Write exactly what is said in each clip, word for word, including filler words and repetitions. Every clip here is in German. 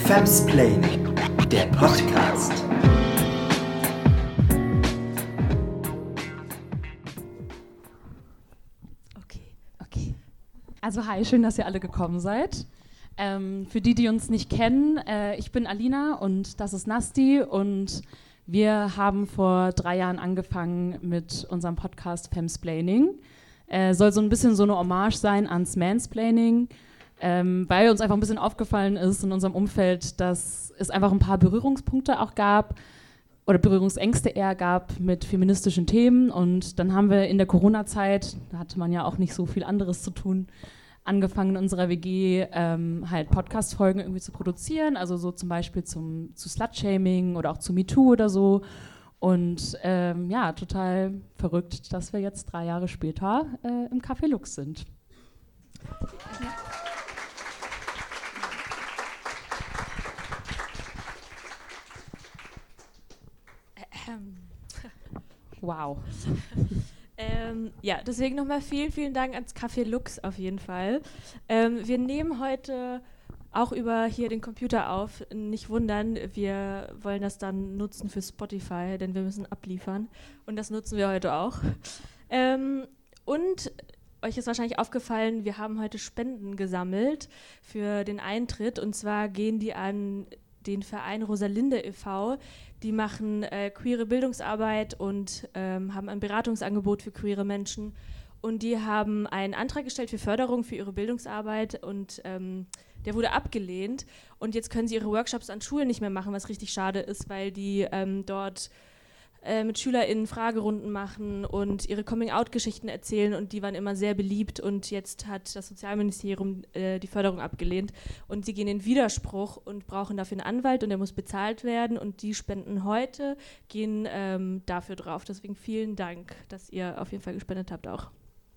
Femsplaining, der Podcast. Okay, okay. Also hi, schön, dass ihr alle gekommen seid. Ähm, für die, die uns nicht kennen, äh, ich bin Alina und das ist Nasti und wir haben vor drei Jahren angefangen mit unserem Podcast Femsplaining. Äh, soll so ein bisschen so eine Hommage sein ans Mansplaining, ähm, weil uns einfach ein bisschen aufgefallen ist in unserem Umfeld, dass es einfach ein paar Berührungspunkte auch gab oder Berührungsängste eher gab mit feministischen Themen. Und dann haben wir in der Corona-Zeit, da hatte man ja auch nicht so viel anderes zu tun, angefangen in unserer W G ähm, halt Podcast-Folgen irgendwie zu produzieren, also so zum Beispiel zum, zu Slut-Shaming oder auch zu MeToo oder so. Und ähm, ja, total verrückt, dass wir jetzt drei Jahre später äh, im Café Lux sind. Wow. Ähm, ja, deswegen nochmal vielen, vielen Dank ans Café Lux auf jeden Fall. Ähm, wir nehmen heute auch über hier den Computer auf. Nicht wundern, wir wollen das dann nutzen für Spotify, denn wir müssen abliefern. Und das nutzen wir heute auch. Ähm, und euch ist wahrscheinlich aufgefallen, wir haben heute Spenden gesammelt für den Eintritt. Und zwar gehen die an den Verein Rosalinde e V Die machen äh, queere Bildungsarbeit und ähm, haben ein Beratungsangebot für queere Menschen. Und die haben einen Antrag gestellt für Förderung für ihre Bildungsarbeit und ähm, der wurde abgelehnt. Und jetzt können sie ihre Workshops an Schulen nicht mehr machen, was richtig schade ist, weil die ähm, dort äh, mit SchülerInnen Fragerunden machen und ihre Coming-out-Geschichten erzählen und die waren immer sehr beliebt und jetzt hat das Sozialministerium äh, die Förderung abgelehnt und sie gehen in Widerspruch und brauchen dafür einen Anwalt und der muss bezahlt werden und die Spenden heute gehen ähm, dafür drauf. Deswegen vielen Dank, dass ihr auf jeden Fall gespendet habt auch.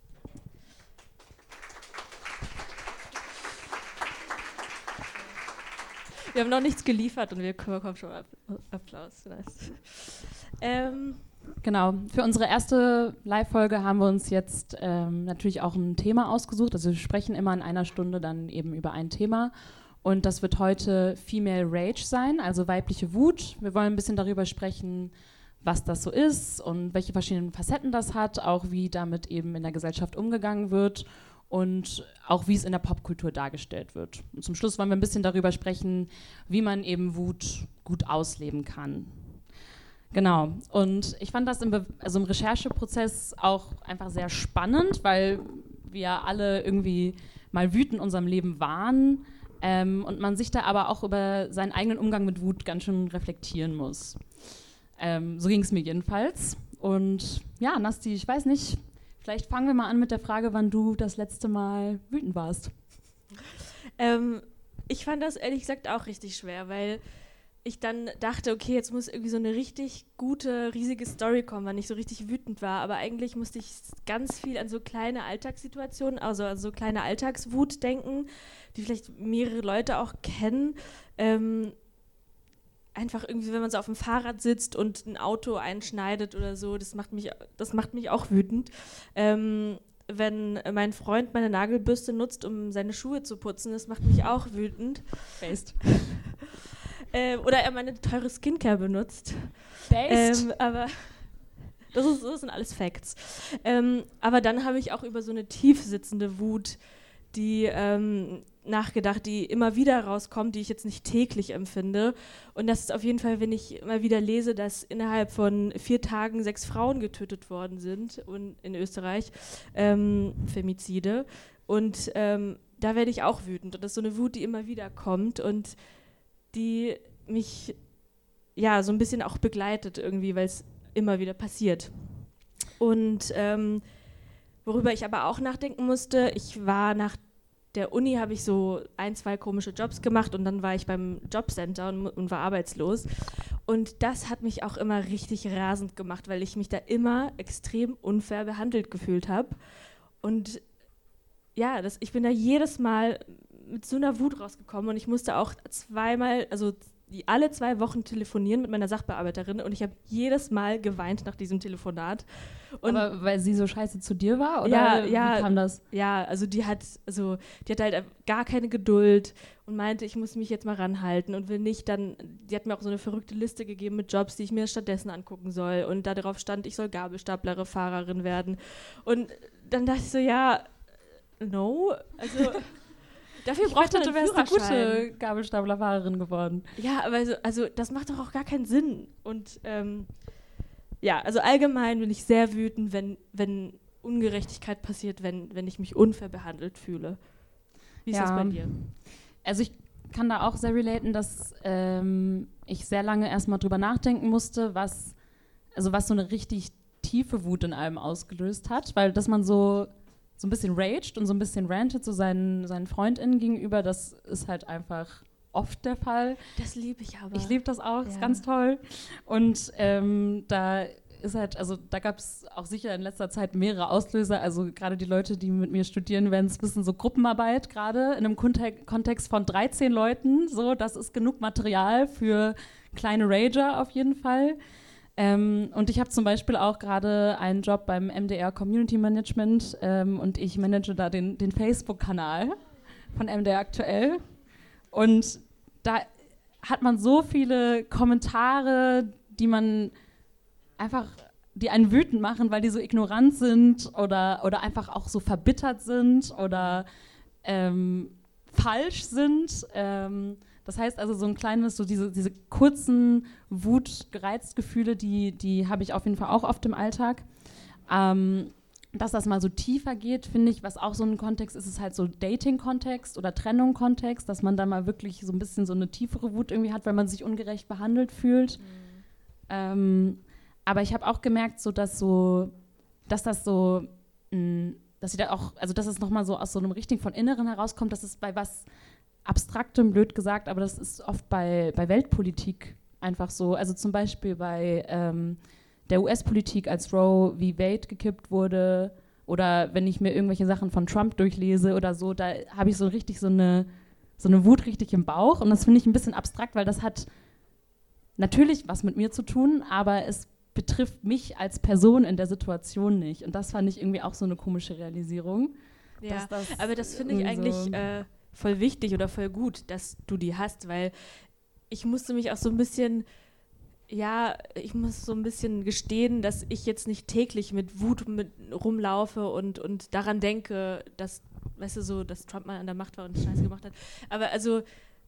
Wir haben noch nichts geliefert und wir bekommen schon Applaus. Nice. Ähm, genau, für unsere erste Live-Folge haben wir uns jetzt ähm, natürlich auch ein Thema ausgesucht. Also wir sprechen immer in einer Stunde dann eben über ein Thema. Und das wird heute Female Rage sein, also weibliche Wut. Wir wollen ein bisschen darüber sprechen, was das so ist und welche verschiedenen Facetten das hat, auch wie damit eben in der Gesellschaft umgegangen wird. Und auch wie es in der Popkultur dargestellt wird. Und zum Schluss wollen wir ein bisschen darüber sprechen, wie man eben Wut gut ausleben kann. Genau. Und ich fand das im, Be- also im Rechercheprozess auch einfach sehr spannend, weil wir alle irgendwie mal wütend in unserem Leben waren ähm, und man sich da aber auch über seinen eigenen Umgang mit Wut ganz schön reflektieren muss. Ähm, so ging es mir jedenfalls. Und ja, Nasti, ich weiß nicht, vielleicht fangen wir mal an mit der Frage, wann du das letzte Mal wütend warst. Ähm, ich fand das ehrlich gesagt auch richtig schwer, weil ich dann dachte, okay, jetzt muss irgendwie so eine richtig gute, riesige Story kommen, wann ich so richtig wütend war. Aber eigentlich musste ich ganz viel an so kleine Alltagssituationen, also an so kleine Alltagswut denken, die vielleicht mehrere Leute auch kennen. Ähm, einfach irgendwie, wenn man so auf dem Fahrrad sitzt und ein Auto einschneidet oder so, das macht mich, das macht mich auch wütend. Ähm, wenn mein Freund meine Nagelbürste nutzt, um seine Schuhe zu putzen, das macht mich auch wütend. Based. äh, oder er meine teure Skincare benutzt. Based. Ähm, aber das, ist, das sind alles Facts. Ähm, aber dann habe ich auch über so eine tief sitzende Wut, die ähm, nachgedacht, die immer wieder rauskommt, die ich jetzt nicht täglich empfinde. Und das ist auf jeden Fall, wenn ich mal wieder lese, dass innerhalb von vier Tagen sechs Frauen getötet worden sind und in Österreich, ähm, Femizide. Und ähm, da werde ich auch wütend. Und das ist so eine Wut, die immer wieder kommt und die mich ja so ein bisschen auch begleitet irgendwie, weil es immer wieder passiert. Und ähm, worüber ich aber auch nachdenken musste, ich war nach der Uni, habe ich so ein, zwei komische Jobs gemacht und dann war ich beim Jobcenter und, und war arbeitslos. Und das hat mich auch immer richtig rasend gemacht, weil ich mich da immer extrem unfair behandelt gefühlt habe. Und ja, das, ich bin da jedes Mal mit so einer Wut rausgekommen und ich musste auch zweimal, also die alle zwei Wochen telefonieren mit meiner Sachbearbeiterin und ich habe jedes Mal geweint nach diesem Telefonat. Und aber weil sie so scheiße zu dir war? Oder ja, wie ja, kam das? Ja, also die hat, also die hat halt gar keine Geduld und meinte, ich muss mich jetzt mal ranhalten und will nicht dann, die hat mir auch so eine verrückte Liste gegeben mit Jobs, die ich mir stattdessen angucken soll und da drauf stand, ich soll Gabelstaplerin, Fahrerin werden. Und dann dachte ich so, ja, no, also dafür Ich braucht man dachte, einen du wärst eine Führerschein. gute Gabelstaplerfahrerin geworden. Ja, aber also, also das macht doch auch gar keinen Sinn. Und ähm, ja, also allgemein bin ich sehr wütend, wenn, wenn Ungerechtigkeit passiert, wenn, wenn ich mich unfair behandelt fühle. Wie ist Ja. das bei dir? Also ich kann da auch sehr relaten, dass ähm, ich sehr lange erstmal drüber nachdenken musste, was, also was so eine richtig tiefe Wut in einem ausgelöst hat, weil dass man so, so ein bisschen raged und so ein bisschen rantet so seinen, seinen FreundInnen gegenüber, das ist halt einfach oft der Fall. Das liebe ich aber. Ich liebe das auch, Ja. ist ganz toll. Und ähm, da ist halt, also da gab es auch sicher in letzter Zeit mehrere Auslöser. Also gerade die Leute, die mit mir studieren, werden es wissen, so Gruppenarbeit gerade in einem Kontek- Kontext von dreizehn Leuten. So, das ist genug Material für kleine Rager auf jeden Fall. Ähm, und ich habe zum Beispiel auch gerade einen Job beim M D R Community Management ähm, und ich manage da den, den Facebook-Kanal von M D R aktuell. Und da hat man so viele Kommentare, die man einfach, die einen wütend machen, weil die so ignorant sind oder, oder einfach auch so verbittert sind oder ähm, falsch sind. Ähm, das heißt also so ein kleines, so diese, diese kurzen Wut-Gereiztgefühle, die, die habe ich auf jeden Fall auch oft im Alltag. Ähm, dass das mal so tiefer geht, finde ich, was auch so ein Kontext ist, ist halt so Dating-Kontext oder Trennung-Kontext, dass man da mal wirklich so ein bisschen so eine tiefere Wut irgendwie hat, weil man sich ungerecht behandelt fühlt. Mhm. Ähm, aber ich habe auch gemerkt, so dass so, dass das so, mh, dass sie da auch, also dass es nochmal so aus so einem richtigen von Inneren herauskommt, dass es bei was Abstraktem, blöd gesagt, aber das ist oft bei, bei Weltpolitik einfach so. Also zum Beispiel bei ähm, der U S-Politik, als Roe v. Wade gekippt wurde oder wenn ich mir irgendwelche Sachen von Trump durchlese oder so, da habe ich so richtig so eine, so eine Wut richtig im Bauch und das finde ich ein bisschen abstrakt, weil das hat natürlich was mit mir zu tun, aber es betrifft mich als Person in der Situation nicht und das fand ich irgendwie auch so eine komische Realisierung. Ja, das aber das finde ich eigentlich so äh, voll wichtig oder voll gut, dass du die hast, weil ich musste mich auch so ein bisschen Ja, ich muss so ein bisschen gestehen, dass ich jetzt nicht täglich mit Wut mit rumlaufe und, und daran denke, dass, weißt du, so, dass Trump mal an der Macht war und Scheiße gemacht hat. Aber also,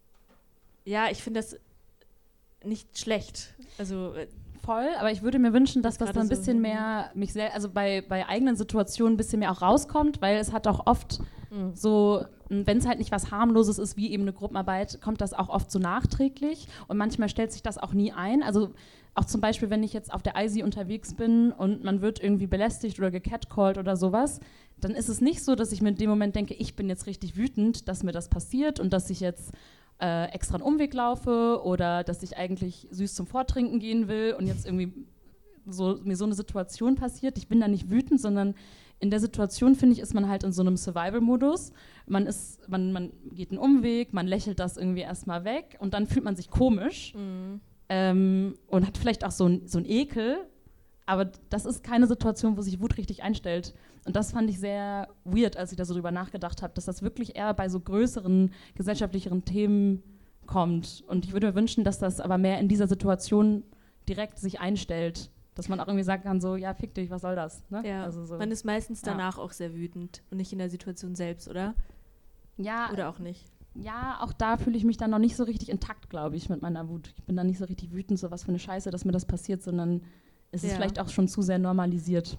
ja, ich finde das nicht schlecht. Also voll, aber ich würde mir wünschen, dass das, das dann ein so bisschen mehr, mich sel- also bei, bei eigenen Situationen ein bisschen mehr auch rauskommt, weil es hat auch oft mhm. so, wenn es halt nicht was Harmloses ist, wie eben eine Gruppenarbeit, kommt das auch oft so nachträglich und manchmal stellt sich das auch nie ein. Also auch zum Beispiel, wenn ich jetzt auf der I S I unterwegs bin und man wird irgendwie belästigt oder gecatcalled oder sowas, dann ist es nicht so, dass ich mir in dem Moment denke, ich bin jetzt richtig wütend, dass mir das passiert und dass ich jetzt äh, extra einen Umweg laufe oder dass ich eigentlich süß zum Vortrinken gehen will und jetzt irgendwie so, mir so eine Situation passiert. Ich bin da nicht wütend, sondern in der Situation, finde ich, ist man halt in so einem Survival-Modus. Man ist, man, man geht einen Umweg, man lächelt das irgendwie erstmal weg und dann fühlt man sich komisch Mhm. ähm, und hat vielleicht auch so ein, so ein Ekel, aber das ist keine Situation, wo sich Wut richtig einstellt. Und das fand ich sehr weird, als ich da so drüber nachgedacht habe, dass das wirklich eher bei so größeren gesellschaftlicheren Themen kommt. Und ich würde mir wünschen, dass das aber mehr in dieser Situation direkt sich einstellt. Dass man auch irgendwie sagen kann, so, ja, fick dich, was soll das? Ne? Ja, also so. man ist meistens danach ja. auch sehr wütend und nicht in der Situation selbst, oder? Ja, Oder auch nicht? Ja, auch da fühle ich mich dann noch nicht so richtig intakt, glaube ich, mit meiner Wut. Ich bin dann nicht so richtig wütend, so was für eine Scheiße, dass mir das passiert, sondern es ist Ja. vielleicht auch schon zu sehr normalisiert.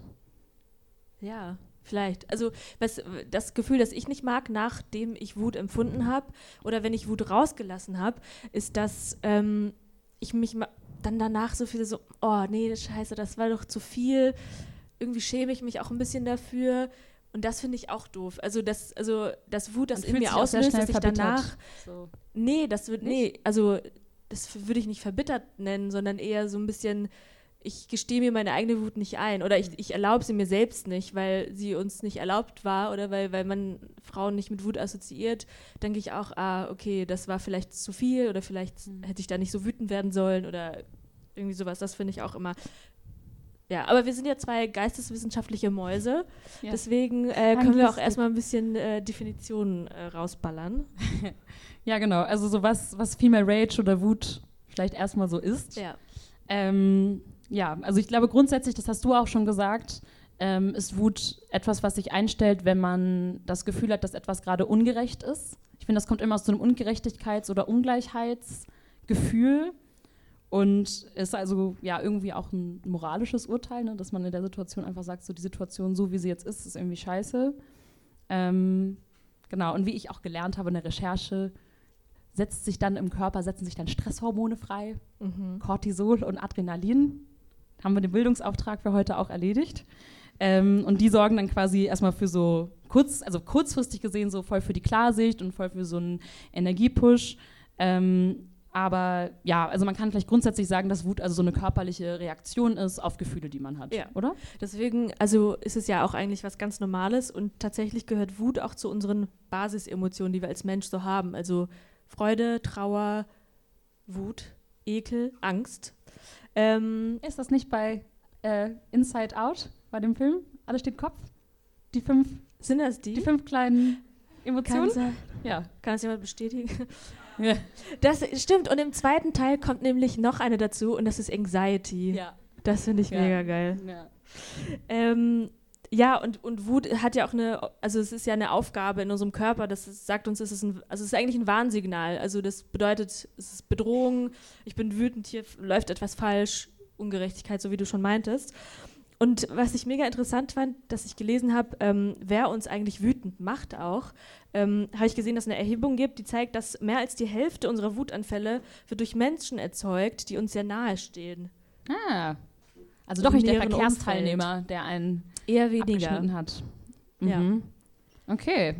Ja, vielleicht. Also was, das Gefühl, das ich nicht mag, nachdem ich Wut empfunden habe oder wenn ich Wut rausgelassen habe, ist, dass ähm, ich mich ma- dann danach so viel so, oh nee, das Scheiße, das war doch zu viel. Irgendwie schäme ich mich auch ein bisschen dafür. Und das finde ich auch doof. Also das, also das Wut, das Man in fühlt mir sich auch sehr auslöst, schnell dass ich verbittert. danach, So. nee, das wird, nee, also das würde ich nicht verbittert nennen, sondern eher so ein bisschen, ich gestehe mir meine eigene Wut nicht ein oder ich, ich erlaube sie mir selbst nicht, weil sie uns nicht erlaubt war oder weil, weil man Frauen nicht mit Wut assoziiert, denke ich auch, ah, okay, das war vielleicht zu viel oder vielleicht mhm. hätte ich da nicht so wütend werden sollen oder irgendwie sowas. Das finde ich auch immer. Ja, aber wir sind ja zwei geisteswissenschaftliche Mäuse, ja. deswegen äh, können wir auch erstmal ein bisschen äh, Definitionen äh, rausballern. Ja, genau. Also so was, was Female Rage oder Wut vielleicht erstmal so ist. Ja. Ähm, ja, also ich glaube grundsätzlich, das hast du auch schon gesagt, ähm, ist Wut etwas, was sich einstellt, wenn man das Gefühl hat, dass etwas gerade ungerecht ist. Ich finde, das kommt immer aus so einem Ungerechtigkeits- oder Ungleichheitsgefühl und ist also ja irgendwie auch ein moralisches Urteil, ne, dass man in der Situation einfach sagt, so die Situation, so wie sie jetzt ist, ist irgendwie scheiße. Ähm, genau, und wie ich auch gelernt habe in der Recherche, setzt sich dann im Körper, setzen sich dann Stresshormone frei, mhm. Cortisol und Adrenalin. Haben wir den Bildungsauftrag für heute auch erledigt. Ähm, und die sorgen dann quasi erstmal für so kurz, also kurzfristig gesehen so voll für die Klarsicht und voll für so einen Energiepush. Ähm, aber ja, also man kann vielleicht grundsätzlich sagen, dass Wut also so eine körperliche Reaktion ist auf Gefühle, die man hat, ja. oder? Deswegen, also ist es ja auch eigentlich was ganz Normales und tatsächlich gehört Wut auch zu unseren Basisemotionen, die wir als Mensch so haben. Also Freude, Trauer, Wut, Ekel, Angst. Ähm, ist das nicht bei äh, Inside Out, bei dem Film? Alles steht Kopf? Die fünf, sind das die? Die fünf kleinen Emotionen? Kann, ja. Kann das jemand bestätigen? Ja. Das stimmt. Und im zweiten Teil kommt nämlich noch eine dazu und das ist Anxiety. Ja. Das finde ich ja. mega geil. Ja. Ähm, Ja, und, und Wut hat ja auch eine, also es ist ja eine Aufgabe in unserem Körper, das ist, sagt uns, es ist ein, also es ist eigentlich ein Warnsignal. Also das bedeutet, es ist Bedrohung, ich bin wütend, hier läuft etwas falsch, Ungerechtigkeit, so wie du schon meintest. Und was ich mega interessant fand, dass ich gelesen habe, ähm, wer uns eigentlich wütend macht auch, ähm, habe ich gesehen, dass es eine Erhebung gibt, die zeigt, dass mehr als die Hälfte unserer Wutanfälle wird durch Menschen erzeugt, die uns sehr nahe stehen. Ah, also doch nicht der Verkehrsteilnehmer, der einen eher weniger abgeschnitten hat. Mhm. Ja. Okay.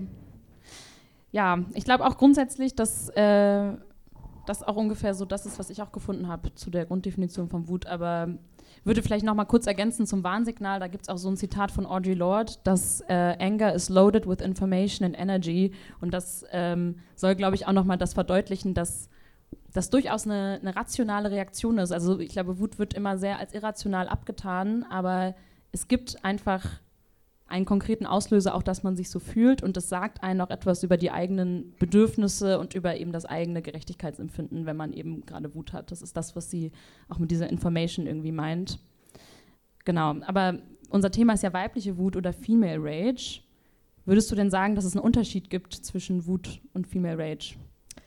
Ja, ich glaube auch grundsätzlich, dass äh, das auch ungefähr so das ist, was ich auch gefunden habe zu der Grunddefinition von Wut, aber würde vielleicht noch mal kurz ergänzen zum Warnsignal, da gibt es auch so ein Zitat von Audre Lorde, dass äh, Anger is loaded with information and energy und das ähm, soll, glaube ich, auch noch mal das verdeutlichen, dass das durchaus eine, eine rationale Reaktion ist. Also ich glaube, Wut wird immer sehr als irrational abgetan, aber es gibt einfach einen konkreten Auslöser, auch dass man sich so fühlt und das sagt einen auch etwas über die eigenen Bedürfnisse und über eben das eigene Gerechtigkeitsempfinden, wenn man eben gerade Wut hat. Das ist das, was sie auch mit dieser Information irgendwie meint. Genau, aber unser Thema ist ja weibliche Wut oder Female Rage. Würdest du denn sagen, dass es einen Unterschied gibt zwischen Wut und Female Rage?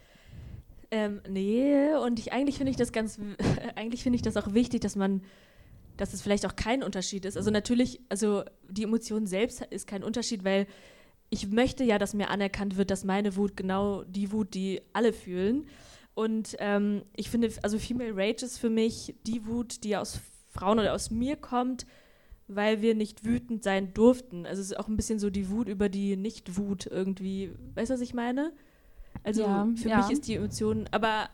Ähm, nee, und ich, eigentlich finde ich das ganz, eigentlich finde ich das auch wichtig, dass man dass es vielleicht auch kein Unterschied ist. Also natürlich, also die Emotion selbst ist kein Unterschied, weil ich möchte ja, dass mir anerkannt wird, dass meine Wut genau die Wut, die alle fühlen. Und ähm, ich finde, also Female Rage ist für mich die Wut, die aus Frauen oder aus mir kommt, weil wir nicht wütend sein durften. Also es ist auch ein bisschen so die Wut über die Nicht-Wut irgendwie. Weißt du, was ich meine? Also ja, für ja. mich ist die Emotion, aber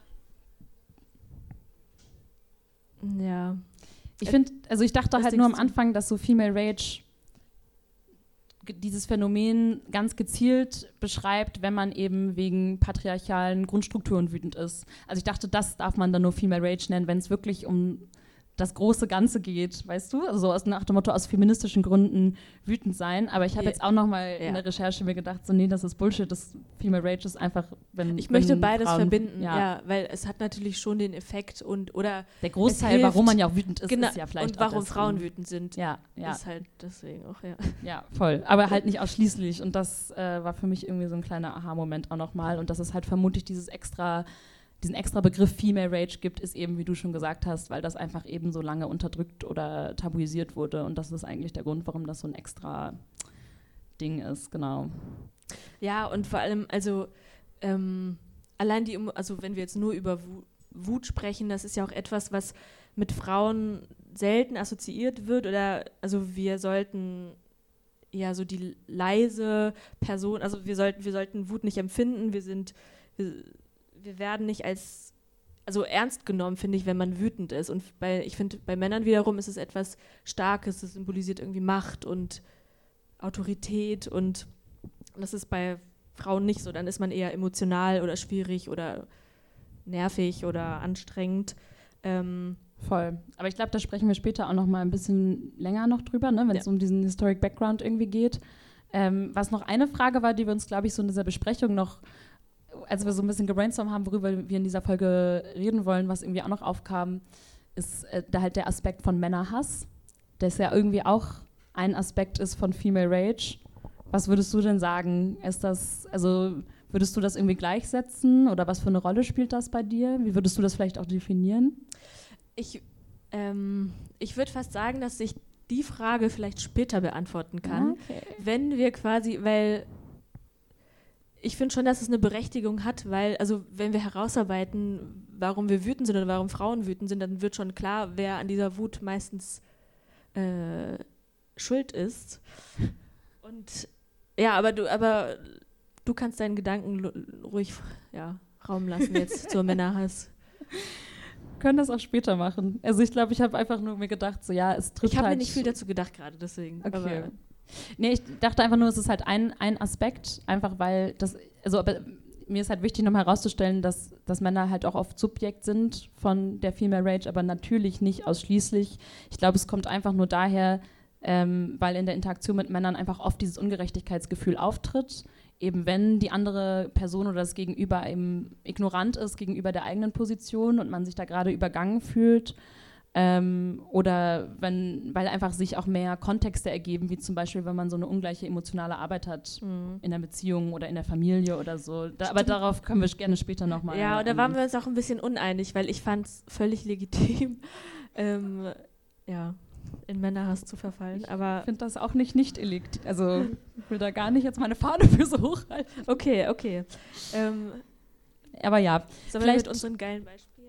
ja. Ich finde, also ich dachte Was halt nur am denkst du? Anfang, dass so Female Rage g- dieses Phänomen ganz gezielt beschreibt, wenn man eben wegen patriarchalen Grundstrukturen wütend ist. Also ich dachte, das darf man dann nur Female Rage nennen, wenn es wirklich um das große Ganze geht, weißt du? Also aus, nach dem Motto, aus feministischen Gründen wütend sein. Aber ich habe Ja. jetzt auch noch mal Ja. in der Recherche mir gedacht, so nee, das ist Bullshit, das Female Rage ist einfach, wenn Ich möchte wenn beides Frauen, verbinden, ja. ja. weil es hat natürlich schon den Effekt und oder Der Großteil, es hilft, warum man ja auch wütend ist, genau, ist ja vielleicht und warum auch deswegen. Frauen wütend sind, Ja, ja. ist halt deswegen auch, ja. Ja, voll. Aber halt nicht ausschließlich. Und das äh, war für mich irgendwie so ein kleiner Aha-Moment auch nochmal. Und dass es halt vermutlich dieses extra, diesen extra Begriff Female Rage gibt, ist eben, wie du schon gesagt hast, weil das einfach eben so lange unterdrückt oder tabuisiert wurde. Und das ist eigentlich der Grund, warum das so ein extra Ding ist, genau. Ja, und vor allem, also ähm, allein die, also wenn wir jetzt nur über Wu- Wut sprechen, das ist ja auch etwas, was mit Frauen selten assoziiert wird oder, also wir sollten ja so die leise Person, also wir sollten, wir sollten Wut nicht empfinden, wir sind, wir, wir werden nicht als also ernst genommen, finde ich, wenn man wütend ist. Und bei, ich finde, bei Männern wiederum ist es etwas Starkes, es symbolisiert irgendwie Macht und Autorität und das ist bei Frauen nicht so. Dann ist man eher emotional oder schwierig oder nervig oder anstrengend. Ähm, Voll. Aber ich glaube, da sprechen wir später auch noch mal ein bisschen länger noch drüber, ne, wenn es ja. um diesen Historic Background irgendwie geht. Ähm, was noch eine Frage war, die wir uns, glaube ich, so in dieser Besprechung noch, als wir so ein bisschen gebrainstormt haben, worüber wir in dieser Folge reden wollen, was irgendwie auch noch aufkam, ist äh, da halt der Aspekt von Männerhass, der ist ja irgendwie auch ein Aspekt ist von Female Rage. Was würdest du denn sagen? Ist das, also würdest du das irgendwie gleichsetzen oder was für eine Rolle spielt das bei dir? Wie würdest du das vielleicht auch definieren? Ich, ähm, ich würde fast sagen, dass ich die Frage vielleicht später beantworten kann, okay. wenn wir quasi, weil ich finde schon, dass es eine Berechtigung hat, weil, also wenn wir herausarbeiten, warum wir wütend sind oder warum Frauen wütend sind, dann wird schon klar, wer an dieser Wut meistens äh, schuld ist. Und ja, aber du, aber du kannst deinen Gedanken ruhig ja, Raum lassen jetzt zur Männerhass. Können das auch später machen. Also ich glaube, ich habe einfach nur mir gedacht, so ja, es trifft Ich habe halt mir nicht viel dazu gedacht gerade, deswegen. Okay. Aber nee, ich dachte einfach nur, es ist halt ein, ein Aspekt, einfach weil das, also aber mir ist halt wichtig, nochmal herauszustellen, dass, dass Männer halt auch oft Subjekt sind von der Female Rage, aber natürlich nicht ausschließlich. Ich glaube, es kommt einfach nur daher, ähm, weil in der Interaktion mit Männern einfach oft dieses Ungerechtigkeitsgefühl auftritt, eben wenn die andere Person oder das Gegenüber eben ignorant ist gegenüber der eigenen Position und man sich da gerade übergangen fühlt ähm, oder wenn, weil einfach sich auch mehr Kontexte ergeben, wie zum Beispiel, wenn man so eine ungleiche emotionale Arbeit hat mhm. in der Beziehung oder in der Familie oder so. Da, aber darauf können wir gerne später nochmal. Ja, und da waren wir uns auch ein bisschen uneinig, weil ich fand es völlig legitim, ähm, ja. in Männerhass zu verfallen, aber ich finde das auch nicht nicht illegitim. Also ich will da gar nicht jetzt meine Fahne für so hochhalten. Okay, okay. Ähm, aber ja. Sollen wir mit unseren geilen Beispielen?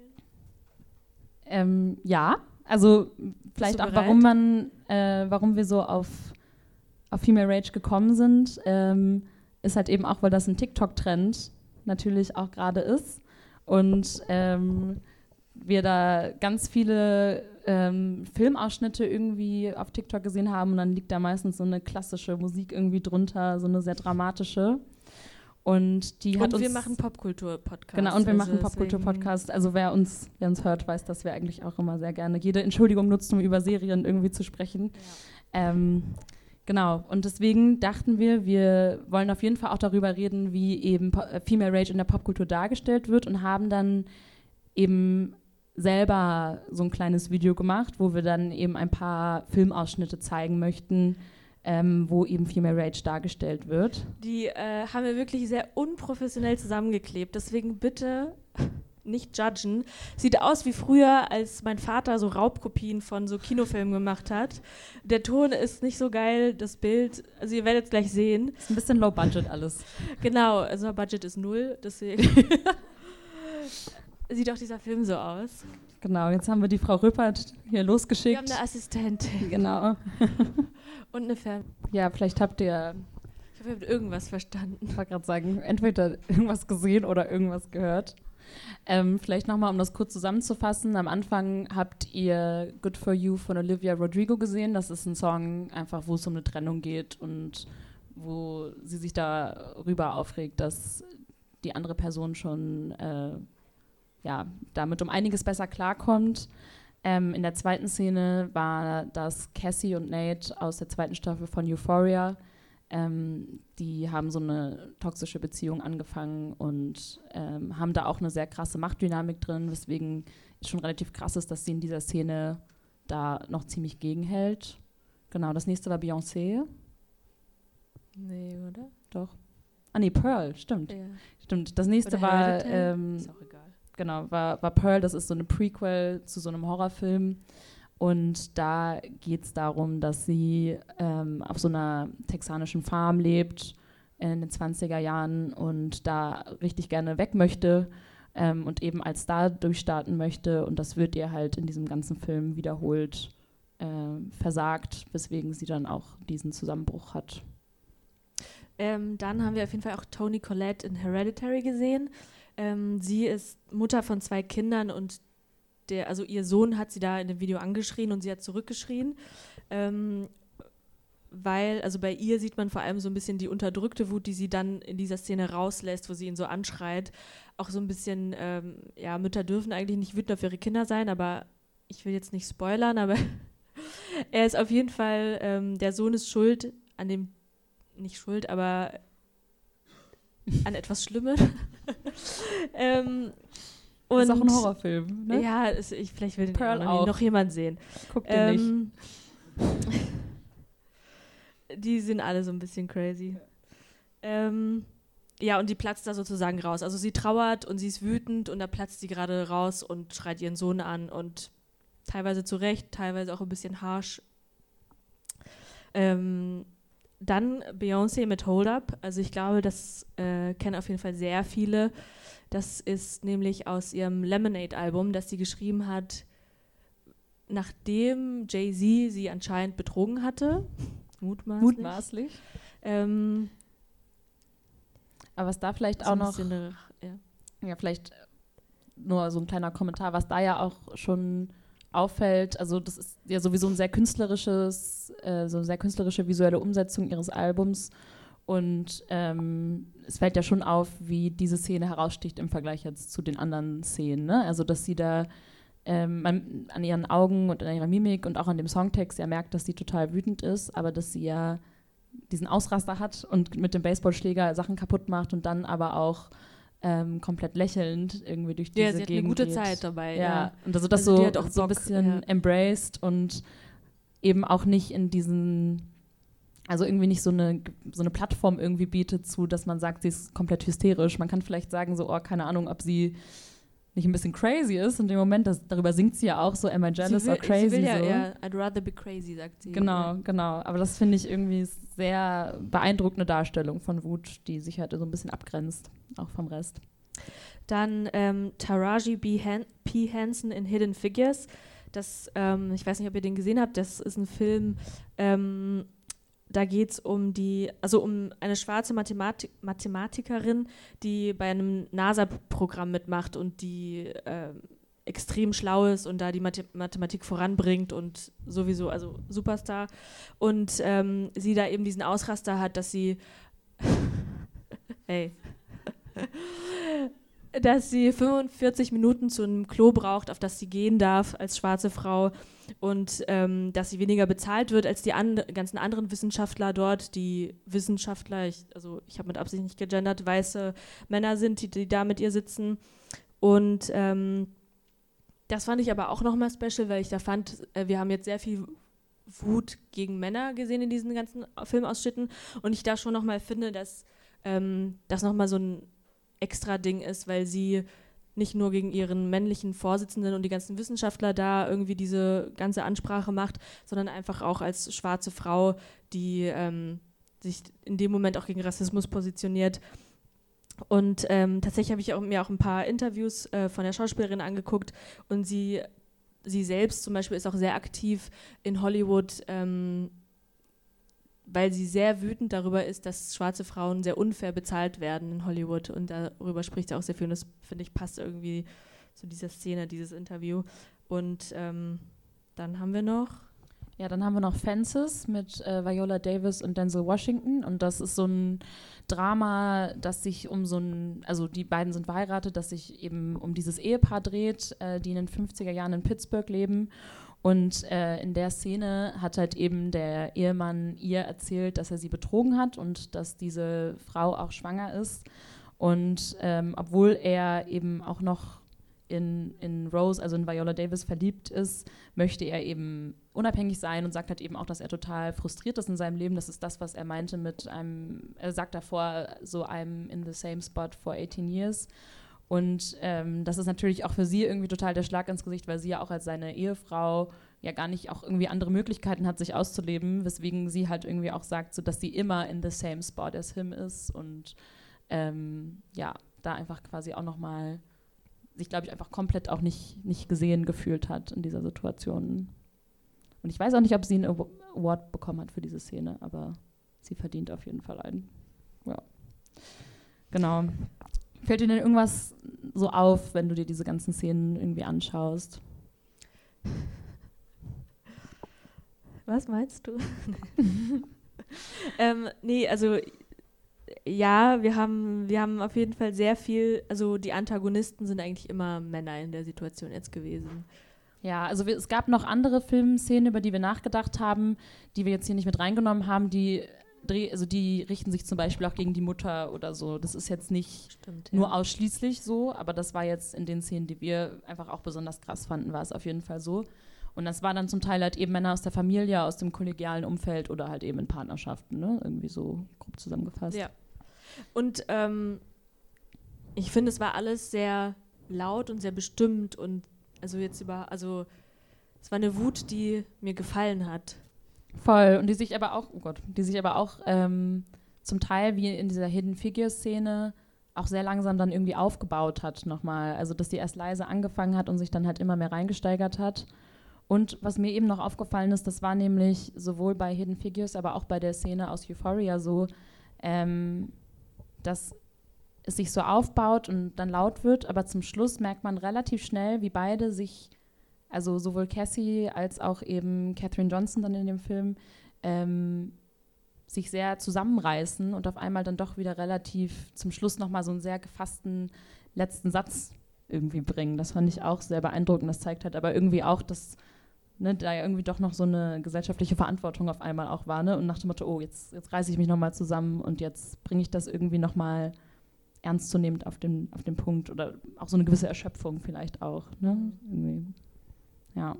Ähm, ja, also vielleicht auch, warum man, äh, warum wir so auf, auf Female Rage gekommen sind, ähm, ist halt eben auch, weil das ein TikTok-Trend natürlich auch gerade ist und ähm, wir da ganz viele ähm, Filmausschnitte irgendwie auf TikTok gesehen haben und dann liegt da meistens so eine klassische Musik irgendwie drunter, so eine sehr dramatische. Und die hat und uns... wir machen Popkultur-Podcast. Genau, und wir also machen Popkultur-Podcast. Also wer uns, wer uns hört, weiß, dass wir eigentlich auch immer sehr gerne jede Entschuldigung nutzen, um über Serien irgendwie zu sprechen. Ja. Ähm, genau, und deswegen dachten wir, wir wollen auf jeden Fall auch darüber reden, wie eben po- Female Rage in der Popkultur dargestellt wird und haben dann eben selber so ein kleines Video gemacht, wo wir dann eben ein paar Filmausschnitte zeigen möchten, ähm, wo eben Female Rage dargestellt wird. Die äh, haben wir wirklich sehr unprofessionell zusammengeklebt, deswegen bitte nicht judgen. Sieht aus wie früher, als mein Vater so Raubkopien von so Kinofilmen gemacht hat. Der Ton ist nicht so geil, das Bild, also ihr werdet es gleich sehen. Ist ein bisschen low budget alles. Genau, also Budget ist null, deswegen sieht auch dieser Film so aus. Genau, jetzt haben wir die Frau Rüppert hier losgeschickt. Wir haben eine Assistentin. Genau. Und eine Fern... Ja, vielleicht habt ihr... Ich hoffe, ihr habt irgendwas verstanden. Ich wollte gerade sagen, entweder irgendwas gesehen oder irgendwas gehört. Ähm, vielleicht nochmal, um das kurz zusammenzufassen. Am Anfang habt ihr Good For You von Olivia Rodrigo gesehen. Das ist ein Song, einfach wo es um eine Trennung geht und wo sie sich darüber aufregt, dass die andere Person schon... Äh, ja, damit um einiges besser klarkommt. Ähm, in der zweiten Szene war das Cassie und Nate aus der zweiten Staffel von Euphoria. Ähm, die haben so eine toxische Beziehung angefangen und ähm, haben da auch eine sehr krasse Machtdynamik drin, weswegen es schon relativ krass ist, dass sie in dieser Szene da noch ziemlich gegenhält. Genau, das nächste war Beyoncé. Nee, oder? Doch. Ah nee, Pearl, stimmt. Ja. Stimmt, das nächste oder war... Ähm, ist auch egal. Genau, war, war Pearl, das ist so eine Prequel zu so einem Horrorfilm und da geht es darum, dass sie ähm, auf so einer texanischen Farm lebt in den zwanziger Jahren und da richtig gerne weg möchte ähm, und eben als Star durchstarten möchte und das wird ihr halt in diesem ganzen Film wiederholt äh, versagt, weswegen sie dann auch diesen Zusammenbruch hat. Ähm, dann haben wir auf jeden Fall auch Toni Collette in Hereditary gesehen. Ähm, sie ist Mutter von zwei Kindern und der, also ihr Sohn hat sie da in dem Video angeschrien und sie hat zurückgeschrien. Ähm, weil, also bei ihr sieht man vor allem so ein bisschen die unterdrückte Wut, die sie dann in dieser Szene rauslässt, wo sie ihn so anschreit. Auch so ein bisschen, ähm, ja, Mütter dürfen eigentlich nicht wütend auf ihre Kinder sein, aber ich will jetzt nicht spoilern, aber er ist auf jeden Fall, ähm, der Sohn ist schuld an dem, nicht schuld, aber an etwas Schlimmes. ähm, und ist auch ein Horrorfilm, ne? Ja, es, ich, vielleicht will den Pearl noch, auch. noch jemand sehen. Guck den Ähm, die sind alle so ein bisschen crazy. Ähm, ja, und die platzt da sozusagen raus. Also sie trauert und sie ist wütend und da platzt sie gerade raus und schreit ihren Sohn an und teilweise zu Recht, teilweise auch ein bisschen harsh. Ähm, dann Beyoncé mit Hold Up. Also ich glaube, das äh, kennen auf jeden Fall sehr viele. Das ist nämlich aus ihrem Lemonade-Album, das sie geschrieben hat, nachdem Jay-Z sie anscheinend betrogen hatte. Mutmaßlich. Mutmaßlich. Ähm, Aber was da vielleicht so auch ein noch, bisschen eine- ja. ja, vielleicht nur so ein kleiner Kommentar, was da ja auch schon auffällt, also das ist ja sowieso ein sehr künstlerisches, äh, so eine sehr künstlerische visuelle Umsetzung ihres Albums und ähm, es fällt ja schon auf, wie diese Szene heraussticht im Vergleich jetzt zu den anderen Szenen, ne? Also dass sie da ähm, man an ihren Augen und an ihrer Mimik und auch an dem Songtext ja merkt, dass sie total wütend ist, aber dass sie ja diesen Ausraster hat und mit dem Baseballschläger Sachen kaputt macht und dann aber auch ähm, komplett lächelnd irgendwie durch diese Ja, sie hat eine Gegend gute geht. Zeit dabei. Ja, Ja. und also das Also die so, hat auch so ein Bock, bisschen ja. embraced und eben auch nicht in diesen, also irgendwie nicht so eine, so eine Plattform irgendwie bietet zu, dass man sagt, sie ist komplett hysterisch. Man kann vielleicht sagen so, oh, keine Ahnung, ob sie nicht ein bisschen crazy ist in dem Moment, das, darüber singt sie ja auch so, am I jealous sie will, or crazy? Sie will ja, so. ja, I'd rather be crazy, sagt sie. Genau, Ja. genau. Aber das finde ich irgendwie sehr beeindruckende Darstellung von Wut, die sich halt so ein bisschen abgrenzt, auch vom Rest. Dann ähm, Taraji B. Han- P. Henson in Hidden Figures. Das, ähm, ich weiß nicht, ob ihr den gesehen habt, das ist ein Film, ähm, da geht es um die, also um eine schwarze Mathematik- Mathematikerin, die bei einem NASA-Programm mitmacht und die ähm, extrem schlau ist und da die Mathe- Mathematik voranbringt und sowieso, also Superstar. Und ähm, sie da eben diesen Ausraster hat, dass sie hey, dass sie fünfundvierzig Minuten zu einem Klo braucht, auf das sie gehen darf als schwarze Frau und ähm, dass sie weniger bezahlt wird als die and- ganzen anderen Wissenschaftler dort, die Wissenschaftler, ich, also ich habe mit Absicht nicht gegendert, weiße Männer sind, die, die da mit ihr sitzen und ähm, das fand ich aber auch nochmal special, weil ich da fand, äh, wir haben jetzt sehr viel Wut gegen Männer gesehen in diesen ganzen Filmausschnitten und ich da schon nochmal finde, dass ähm, das nochmal so ein extra Ding ist, weil sie nicht nur gegen ihren männlichen Vorsitzenden und die ganzen Wissenschaftler da irgendwie diese ganze Ansprache macht, sondern einfach auch als schwarze Frau, die ähm, sich in dem Moment auch gegen Rassismus positioniert. Und ähm, tatsächlich habe ich auch, mir auch ein paar Interviews äh, von der Schauspielerin angeguckt und sie, sie selbst zum Beispiel ist auch sehr aktiv in Hollywood, ähm, weil sie sehr wütend darüber ist, dass schwarze Frauen sehr unfair bezahlt werden in Hollywood und darüber spricht sie auch sehr viel und das, finde ich, passt irgendwie zu dieser Szene, dieses Interview. Und ähm, dann haben wir noch Ja, dann haben wir noch Fences mit äh, Viola Davis und Denzel Washington und das ist so ein Drama, das sich um so ein, also die beiden sind verheiratet, das sich eben um dieses Ehepaar dreht, äh, die in den fünfziger Jahren in Pittsburgh leben. Und äh, in der Szene hat halt eben der Ehemann ihr erzählt, dass er sie betrogen hat und dass diese Frau auch schwanger ist. Und ähm, obwohl er eben auch noch in, in Rose, also in Viola Davis, verliebt ist, möchte er eben unabhängig sein und sagt halt eben auch, dass er total frustriert ist in seinem Leben. Das ist das, was er meinte mit einem, er sagt davor, so I'm in the same spot for eighteen years. Und ähm, das ist natürlich auch für sie irgendwie total der Schlag ins Gesicht, weil sie ja auch als seine Ehefrau ja gar nicht auch irgendwie andere Möglichkeiten hat, sich auszuleben, weswegen sie halt irgendwie auch sagt, so dass sie immer in the same spot as him ist und ähm, ja, da einfach quasi auch nochmal sich, glaube ich, einfach komplett auch nicht, nicht gesehen gefühlt hat in dieser Situation. Und ich weiß auch nicht, ob sie einen Award bekommen hat für diese Szene, aber sie verdient auf jeden Fall einen. Ja. Genau. Fällt dir denn irgendwas so auf, wenn du dir diese ganzen Szenen irgendwie anschaust? Was meinst du? ähm, nee, also ja, wir haben, wir haben auf jeden Fall sehr viel, also die Antagonisten sind eigentlich immer Männer in der Situation jetzt gewesen. Ja, also wir, es gab noch andere Filmszenen, über die wir nachgedacht haben, die wir jetzt hier nicht mit reingenommen haben, die, also die richten sich zum Beispiel auch gegen die Mutter oder so. Das ist jetzt nicht Stimmt, ja. nur ausschließlich so, aber das war jetzt in den Szenen, die wir einfach auch besonders krass fanden, war es auf jeden Fall so. Und das war dann zum Teil halt eben Männer aus der Familie, aus dem kollegialen Umfeld oder halt eben in Partnerschaften, ne? Irgendwie so grob zusammengefasst. Ja. Und ähm, ich finde, es war alles sehr laut und sehr bestimmt und also jetzt über, also es war eine Wut, die mir gefallen hat. Voll. Und die sich aber auch, oh Gott, die sich aber auch ähm, zum Teil wie in dieser Hidden Figures-Szene auch sehr langsam dann irgendwie aufgebaut hat nochmal. Also dass die erst leise angefangen hat und sich dann halt immer mehr reingesteigert hat. Und was mir eben noch aufgefallen ist, das war nämlich sowohl bei Hidden Figures, aber auch bei der Szene aus Euphoria so, ähm, dass es sich so aufbaut und dann laut wird, aber zum Schluss merkt man relativ schnell, wie beide sich, also sowohl Cassie als auch eben Katherine Johnson dann in dem Film, ähm, sich sehr zusammenreißen und auf einmal dann doch wieder relativ zum Schluss nochmal so einen sehr gefassten letzten Satz irgendwie bringen. Das fand ich auch sehr beeindruckend. Das zeigt halt aber irgendwie auch, dass ne, da ja irgendwie doch noch so eine gesellschaftliche Verantwortung auf einmal auch war. Ne? Und nach dem Motto, oh, jetzt, jetzt reiße ich mich nochmal zusammen und jetzt bringe ich das irgendwie nochmal ernstzunehmend auf den, auf den Punkt. Oder auch so eine gewisse Erschöpfung vielleicht auch. Ne? Irgendwie. Ja,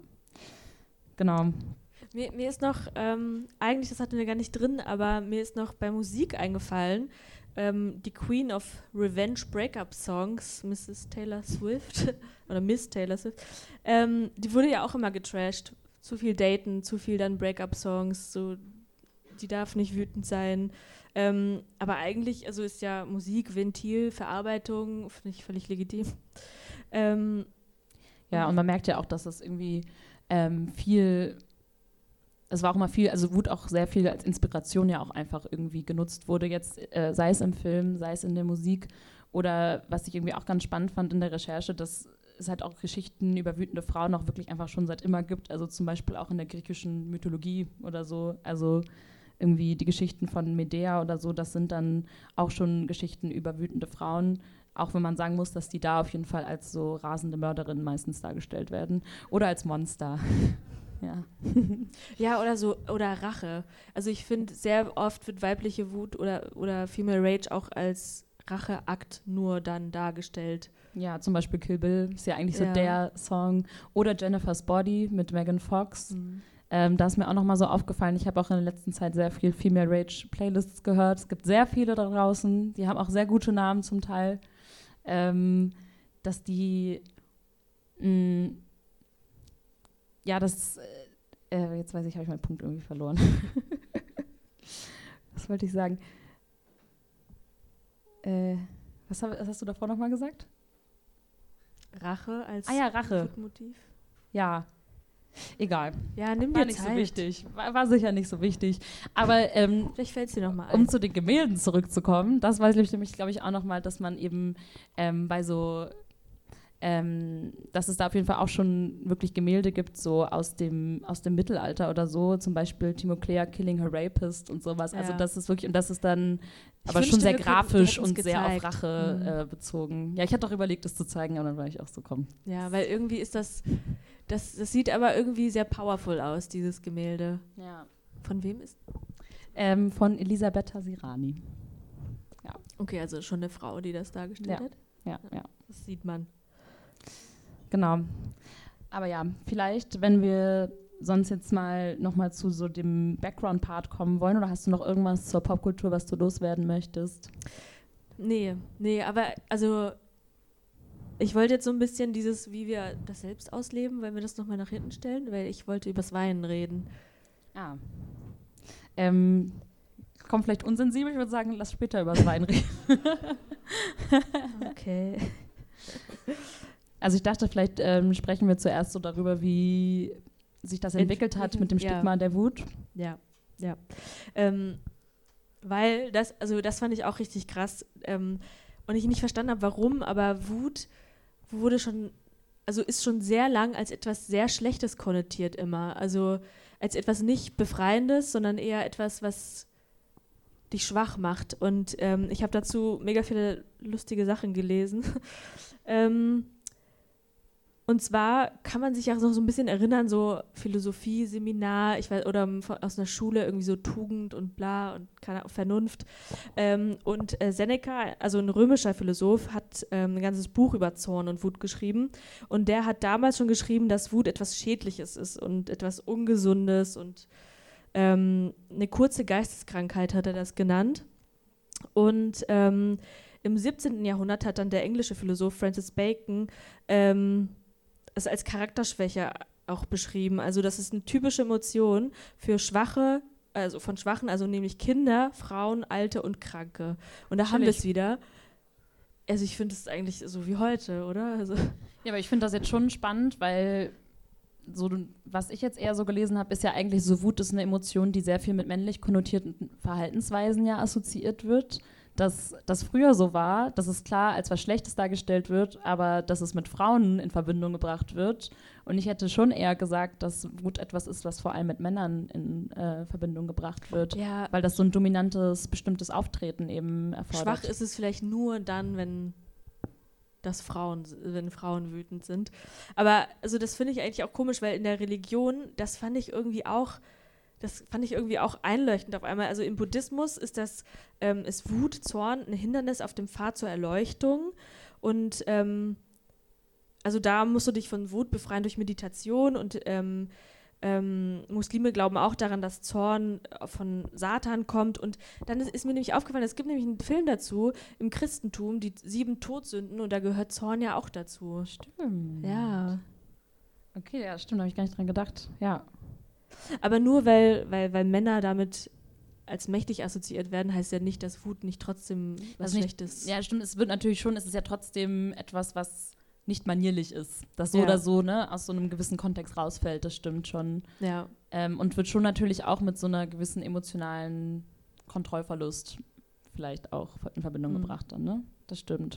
genau. Mir, mir ist noch, ähm, eigentlich, das hatten wir gar nicht drin, aber mir ist noch bei Musik eingefallen, ähm, die Queen of Revenge Breakup Songs, Missus Taylor Swift, oder Miss Taylor Swift, ähm, die wurde ja auch immer getrashed. Zu viel daten, zu viel dann Breakup-Songs, so, die darf nicht wütend sein. Ähm, aber eigentlich, also ist ja Musik, Ventil, Verarbeitung, finde ich völlig legitim. Ähm, ja, und man merkt ja auch, dass das irgendwie ähm, viel... Es war auch immer viel, also Wut auch sehr viel als Inspiration ja auch einfach irgendwie genutzt wurde, jetzt äh, sei es im Film, sei es in der Musik oder was ich irgendwie auch ganz spannend fand in der Recherche, dass es halt auch Geschichten über wütende Frauen auch wirklich einfach schon seit immer gibt, also zum Beispiel auch in der griechischen Mythologie oder so, also irgendwie die Geschichten von Medea oder so, das sind dann auch schon Geschichten über wütende Frauen, auch wenn man sagen muss, dass die da auf jeden Fall als so rasende Mörderinnen meistens dargestellt werden oder als Monster. Ja. Ja, oder so, oder Rache. Also ich finde, sehr oft wird weibliche Wut oder, oder Female Rage auch als Racheakt nur dann dargestellt. Ja, zum Beispiel Kill Bill ist ja eigentlich Ja. so der Song. Oder Jennifer's Body mit Megan Fox. Mhm. Ähm, da ist mir auch nochmal so aufgefallen, ich habe auch in der letzten Zeit sehr viel Female Rage Playlists gehört. Es gibt sehr viele da draußen, die haben auch sehr gute Namen zum Teil. Ähm, dass die mh, ja, das äh, jetzt weiß ich, habe ich meinen Punkt irgendwie verloren. Was wollte ich sagen? Äh, was, hab, was hast du davor nochmal gesagt? Rache als Ah ja, Rache. Motiv. Ja, egal. Ja, nimm War dir nicht Zeit. so wichtig. War, war sicher nicht so wichtig. Aber ähm, Vielleicht fällt es dir nochmal ein. um zu den Gemälden zurückzukommen, das weiß ich nämlich, glaube ich, auch nochmal, dass man eben ähm, bei so, ähm, dass es da auf jeden Fall auch schon wirklich Gemälde gibt, so aus dem, aus dem Mittelalter oder so, zum Beispiel Timoclea Killing Her Rapist und sowas. Ja. Also das ist wirklich, und das ist dann Ich aber wünschte, schon sehr wir könnten- grafisch die hätten's und sehr auf gezeigt. Rache Mhm. äh, bezogen. Ja, ich hatte auch überlegt, das zu zeigen, aber dann war ich auch so, komm. Ja, weil irgendwie ist das, das, das sieht aber irgendwie sehr powerful aus, dieses Gemälde. Ja. Von wem ist? Ähm, von Elisabetta Sirani. Okay, also schon eine Frau, die das dargestellt Ja. hat. Ja, ja. Das sieht man. Genau. Aber ja, vielleicht, wenn wir sonst jetzt mal nochmal zu so dem Background-Part kommen wollen, oder hast du noch irgendwas zur Popkultur, was du loswerden möchtest? Nee, nee, aber also ich wollte jetzt so ein bisschen dieses, wie wir das selbst ausleben, weil wir das nochmal nach hinten stellen, weil ich wollte übers Weinen reden. Ah. Ähm, kommt vielleicht unsensibel, ich würde sagen, lass später über das Wein reden. Okay. Also ich dachte, vielleicht ähm, sprechen wir zuerst so darüber, wie sich das entwickelt hat mit dem Ja. Stigma der Wut. Ja, ja. Ähm, weil das, also das fand ich auch richtig krass. Ähm, und ich nicht verstanden habe, warum, aber Wut wurde schon, also ist schon sehr lang als etwas sehr Schlechtes konnotiert immer. Also als etwas nicht Befreiendes, sondern eher etwas, was dich schwach macht. Und ähm, ich habe dazu mega viele lustige Sachen gelesen. ähm, Und zwar kann man sich ja noch so ein bisschen erinnern, so Philosophie-Seminar, ich weiß, oder von, aus einer Schule irgendwie so Tugend und bla und keine, Vernunft. Ähm, und äh, Seneca, also ein römischer Philosoph, hat ähm, ein ganzes Buch über Zorn und Wut geschrieben. Und der hat damals schon geschrieben, dass Wut etwas Schädliches ist und etwas Ungesundes und ähm, eine kurze Geisteskrankheit hat er das genannt. Und ähm, im siebzehnten Jahrhundert hat dann der englische Philosoph Francis Bacon ähm, es als Charakterschwäche auch beschrieben. Also das ist eine typische Emotion für Schwache, also von Schwachen, also nämlich Kinder, Frauen, Alte und Kranke. Und da haben wir es wieder. Also ich finde es eigentlich so wie heute, oder? Also ja, aber ich finde das jetzt schon spannend, weil so, was ich jetzt eher so gelesen habe, ist ja eigentlich so, Wut ist eine Emotion, die sehr viel mit männlich konnotierten Verhaltensweisen ja assoziiert wird. Dass das früher so war, dass es klar als was Schlechtes dargestellt wird, aber dass es mit Frauen in Verbindung gebracht wird. Und ich hätte schon eher gesagt, dass Wut etwas ist, was vor allem mit Männern in äh, Verbindung gebracht wird, ja, weil das so ein dominantes, bestimmtes Auftreten eben erfordert. Schwach ist es vielleicht nur dann, wenn das Frauen, wenn Frauen wütend sind. Aber also das finde ich eigentlich auch komisch, weil in der Religion, das fand ich irgendwie auch Das fand ich irgendwie auch einleuchtend auf einmal. Also im Buddhismus ist das, ähm, ist Wut, Zorn ein Hindernis auf dem Pfad zur Erleuchtung. Und ähm, also da musst du dich von Wut befreien durch Meditation. Und ähm, ähm, Muslime glauben auch daran, dass Zorn von Satan kommt. Und dann ist, ist mir nämlich aufgefallen, es gibt nämlich einen Film dazu im Christentum, die sieben Todsünden. Und da gehört Zorn ja auch dazu. Stimmt. Ja. Okay, ja, stimmt, da habe ich gar nicht dran gedacht. Ja. Aber nur weil, weil, weil Männer damit als mächtig assoziiert werden, heißt ja nicht, dass Wut nicht trotzdem was also Schlechtes. Nicht, ja, stimmt, es wird natürlich schon, es ist ja trotzdem etwas, was nicht manierlich ist. Das so ja. oder so, ne, aus so einem gewissen Kontext rausfällt, das stimmt schon. Ja. Ähm, und wird schon natürlich auch mit so einer gewissen emotionalen Kontrollverlust vielleicht auch in Verbindung mhm. gebracht dann, ne? Das stimmt.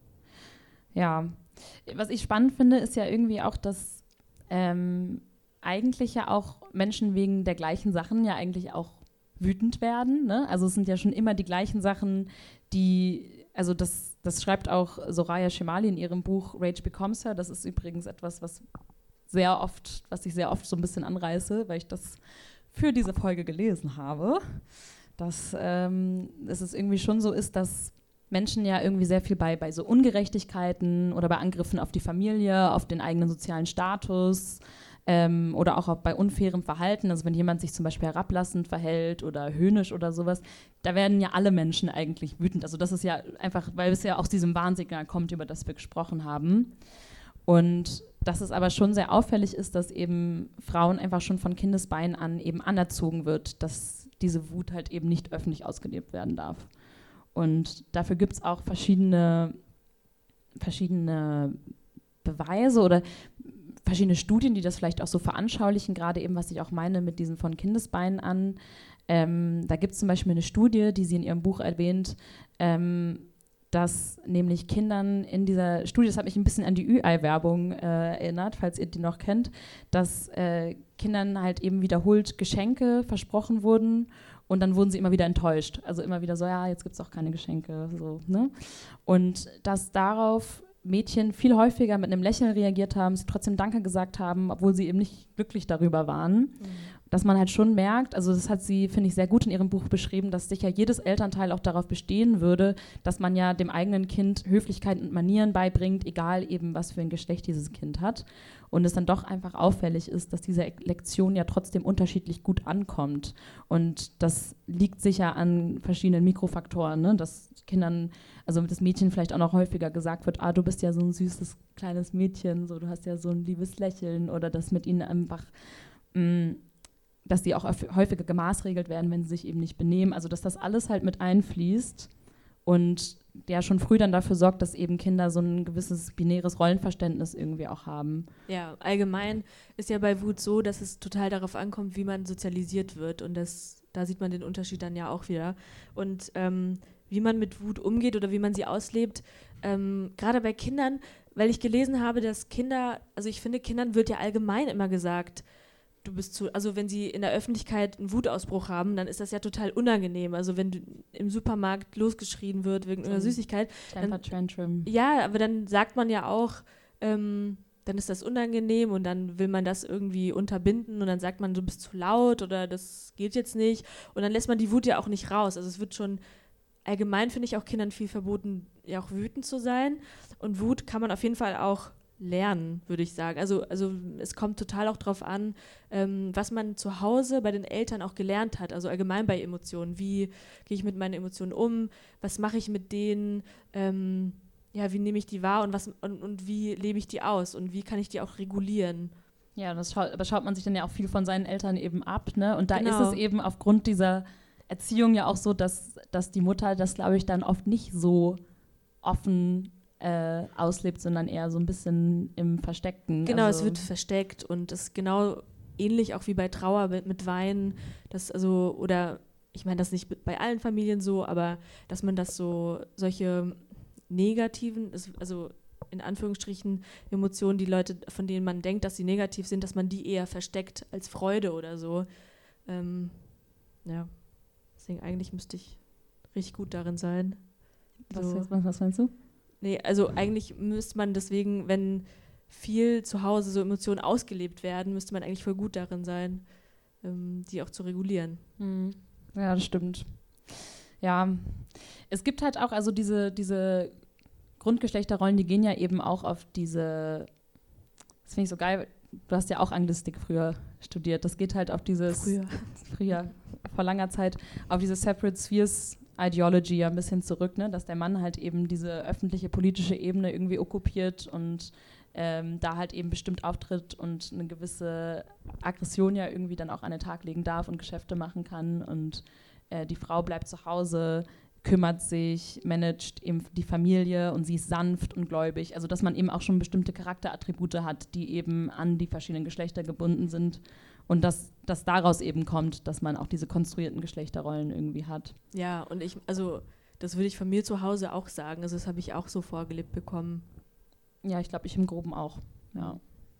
Ja. Was ich spannend finde, ist ja irgendwie auch, dass ähm, eigentlich ja auch Menschen wegen der gleichen Sachen ja eigentlich auch wütend werden. Ne? Also es sind ja schon immer die gleichen Sachen, die, also das, das schreibt auch Soraya Chemaly in ihrem Buch Rage Becomes Her. Das ist übrigens etwas, was sehr oft, was ich sehr oft so ein bisschen anreiße, weil ich das für diese Folge gelesen habe, dass ähm, es ist irgendwie schon so ist, dass Menschen ja irgendwie sehr viel bei, bei so Ungerechtigkeiten oder bei Angriffen auf die Familie, auf den eigenen sozialen Status, Ähm, oder auch bei unfairem Verhalten, also wenn jemand sich zum Beispiel herablassend verhält oder höhnisch oder sowas, da werden ja alle Menschen eigentlich wütend. Also das ist ja einfach, weil es ja aus diesem Warnsignal kommt, über das wir gesprochen haben. Und dass es aber schon sehr auffällig ist, dass eben Frauen einfach schon von Kindesbeinen an eben anerzogen wird, dass diese Wut halt eben nicht öffentlich ausgelebt werden darf. Und dafür gibt es auch verschiedene, verschiedene Beweise oder verschiedene Studien, die das vielleicht auch so veranschaulichen, gerade eben, was ich auch meine mit diesen von Kindesbeinen an. Ähm, da gibt es zum Beispiel eine Studie, die sie in ihrem Buch erwähnt, ähm, dass nämlich Kindern in dieser Studie, das hat mich ein bisschen an die Ü-Ei-Werbung äh, erinnert, falls ihr die noch kennt, dass äh, Kindern halt eben wiederholt Geschenke versprochen wurden und dann wurden sie immer wieder enttäuscht. Also immer wieder so, ja, jetzt gibt es auch keine Geschenke. So, ne? Und dass darauf Mädchen viel häufiger mit einem Lächeln reagiert haben, sie trotzdem Danke gesagt haben, obwohl sie eben nicht glücklich darüber waren. Mhm. Dass man halt schon merkt, also das hat sie, finde ich, sehr gut in ihrem Buch beschrieben, dass sicher jedes Elternteil auch darauf bestehen würde, dass man ja dem eigenen Kind Höflichkeit und Manieren beibringt, egal eben, was für ein Geschlecht dieses Kind hat. Und es dann doch einfach auffällig ist, dass diese Lektion ja trotzdem unterschiedlich gut ankommt. Und das liegt sicher an verschiedenen Mikrofaktoren, ne? Dass Kindern, also das Mädchen vielleicht auch noch häufiger gesagt wird, ah, du bist ja so ein süßes kleines Mädchen, so, du hast ja so ein liebes Lächeln, oder dass mit ihnen einfach mh, dass die auch häufiger gemaßregelt werden, wenn sie sich eben nicht benehmen. Also dass das alles halt mit einfließt und ja schon früh dann dafür sorgt, dass eben Kinder so ein gewisses binäres Rollenverständnis irgendwie auch haben. Ja, allgemein ist ja bei Wut so, dass es total darauf ankommt, wie man sozialisiert wird, und das, da sieht man den Unterschied dann ja auch wieder. Und ähm, wie man mit Wut umgeht oder wie man sie auslebt. Ähm, gerade bei Kindern, weil ich gelesen habe, dass Kinder, also ich finde, Kindern wird ja allgemein immer gesagt, du bist zu, also wenn sie in der Öffentlichkeit einen Wutausbruch haben, dann ist das ja total unangenehm. Also wenn du im Supermarkt losgeschrien wird wegen einer Süßigkeit. Temper Tantrum. Ja, aber dann sagt man ja auch, ähm, dann ist das unangenehm und dann will man das irgendwie unterbinden und dann sagt man, du bist zu laut oder das geht jetzt nicht. Und dann lässt man die Wut ja auch nicht raus. Also es wird schon, allgemein finde ich auch Kindern viel verboten, ja auch wütend zu sein. Und Wut kann man auf jeden Fall auch lernen, würde ich sagen. Also, also es kommt total auch drauf an, ähm, was man zu Hause bei den Eltern auch gelernt hat, also allgemein bei Emotionen. Wie gehe ich mit meinen Emotionen um? Was mache ich mit denen? Ähm, ja, wie nehme ich die wahr und, was, und, und wie lebe ich die aus? Und wie kann ich die auch regulieren? Ja, das schaut, aber schaut man sich dann ja auch viel von seinen Eltern eben ab, ne? Und da Genau. ist es eben aufgrund dieser Erziehung ja auch so, dass, dass die Mutter das, glaube ich, dann oft nicht so offen Äh, auslebt, sondern eher so ein bisschen im Versteckten. Genau, also es wird versteckt und es ist genau ähnlich auch wie bei Trauer mit, mit Weinen, das also, oder ich meine das nicht bei allen Familien so, aber dass man das so, solche negativen, also in Anführungsstrichen Emotionen, die Leute, von denen man denkt, dass sie negativ sind, dass man die eher versteckt als Freude oder so. Ähm, ja, deswegen eigentlich müsste ich richtig gut darin sein. was, So. was, was meinst du? Nee, also eigentlich müsste man deswegen, wenn viel zu Hause so Emotionen ausgelebt werden, müsste man eigentlich voll gut darin sein, ähm, die auch zu regulieren. Hm. Ja, das stimmt. Ja, es gibt halt auch, also diese, diese Grundgeschlechterrollen, die gehen ja eben auch auf diese, das finde ich so geil, du hast ja auch Anglistik früher studiert, das geht halt auf dieses, Früher. früher, vor langer Zeit, auf diese Separate Spheres Ideology ja ein bisschen zurück, ne? Dass der Mann halt eben diese öffentliche politische Ebene irgendwie okkupiert und ähm, da halt eben bestimmt auftritt und eine gewisse Aggression ja irgendwie dann auch an den Tag legen darf und Geschäfte machen kann und äh, die Frau bleibt zu Hause, kümmert sich, managt eben die Familie und sie ist sanft und gläubig. Also dass man eben auch schon bestimmte Charakterattribute hat, die eben an die verschiedenen Geschlechter gebunden sind. Und dass, dass daraus eben kommt, dass man auch diese konstruierten Geschlechterrollen irgendwie hat. Ja, und ich, also das würde ich von mir zu Hause auch sagen. Also das habe ich auch so vorgelebt bekommen. Ja, ich glaube, ich im Groben auch. Ja.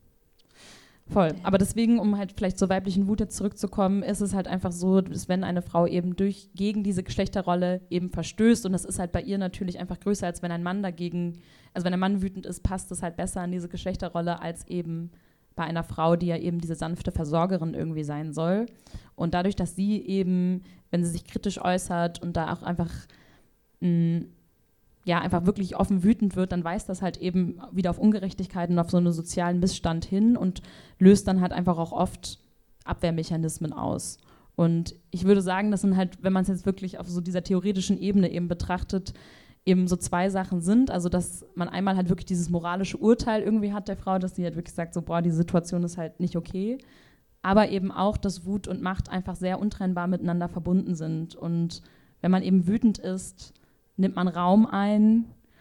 Voll. Aber deswegen, um halt vielleicht zur weiblichen Wut jetzt zurückzukommen, ist es halt einfach so, dass wenn eine Frau eben durch gegen diese Geschlechterrolle eben verstößt, und das ist halt bei ihr natürlich einfach größer, als wenn ein Mann dagegen, also wenn ein Mann wütend ist, passt es halt besser an diese Geschlechterrolle als eben bei einer Frau, die ja eben diese sanfte Versorgerin irgendwie sein soll. Und dadurch, dass sie eben, wenn sie sich kritisch äußert und da auch einfach, mh, ja, einfach wirklich offen wütend wird, dann weist das halt eben wieder auf Ungerechtigkeiten, auf so einen sozialen Missstand hin und löst dann halt einfach auch oft Abwehrmechanismen aus. Und ich würde sagen, das sind halt, wenn man es jetzt wirklich auf so dieser theoretischen Ebene eben betrachtet, eben so zwei Sachen sind, also dass man einmal halt wirklich dieses moralische Urteil irgendwie hat der Frau, dass sie halt wirklich sagt, so boah, die Situation ist halt nicht okay, aber eben auch, dass Wut und Macht einfach sehr untrennbar miteinander verbunden sind und wenn man eben wütend ist, nimmt man Raum ein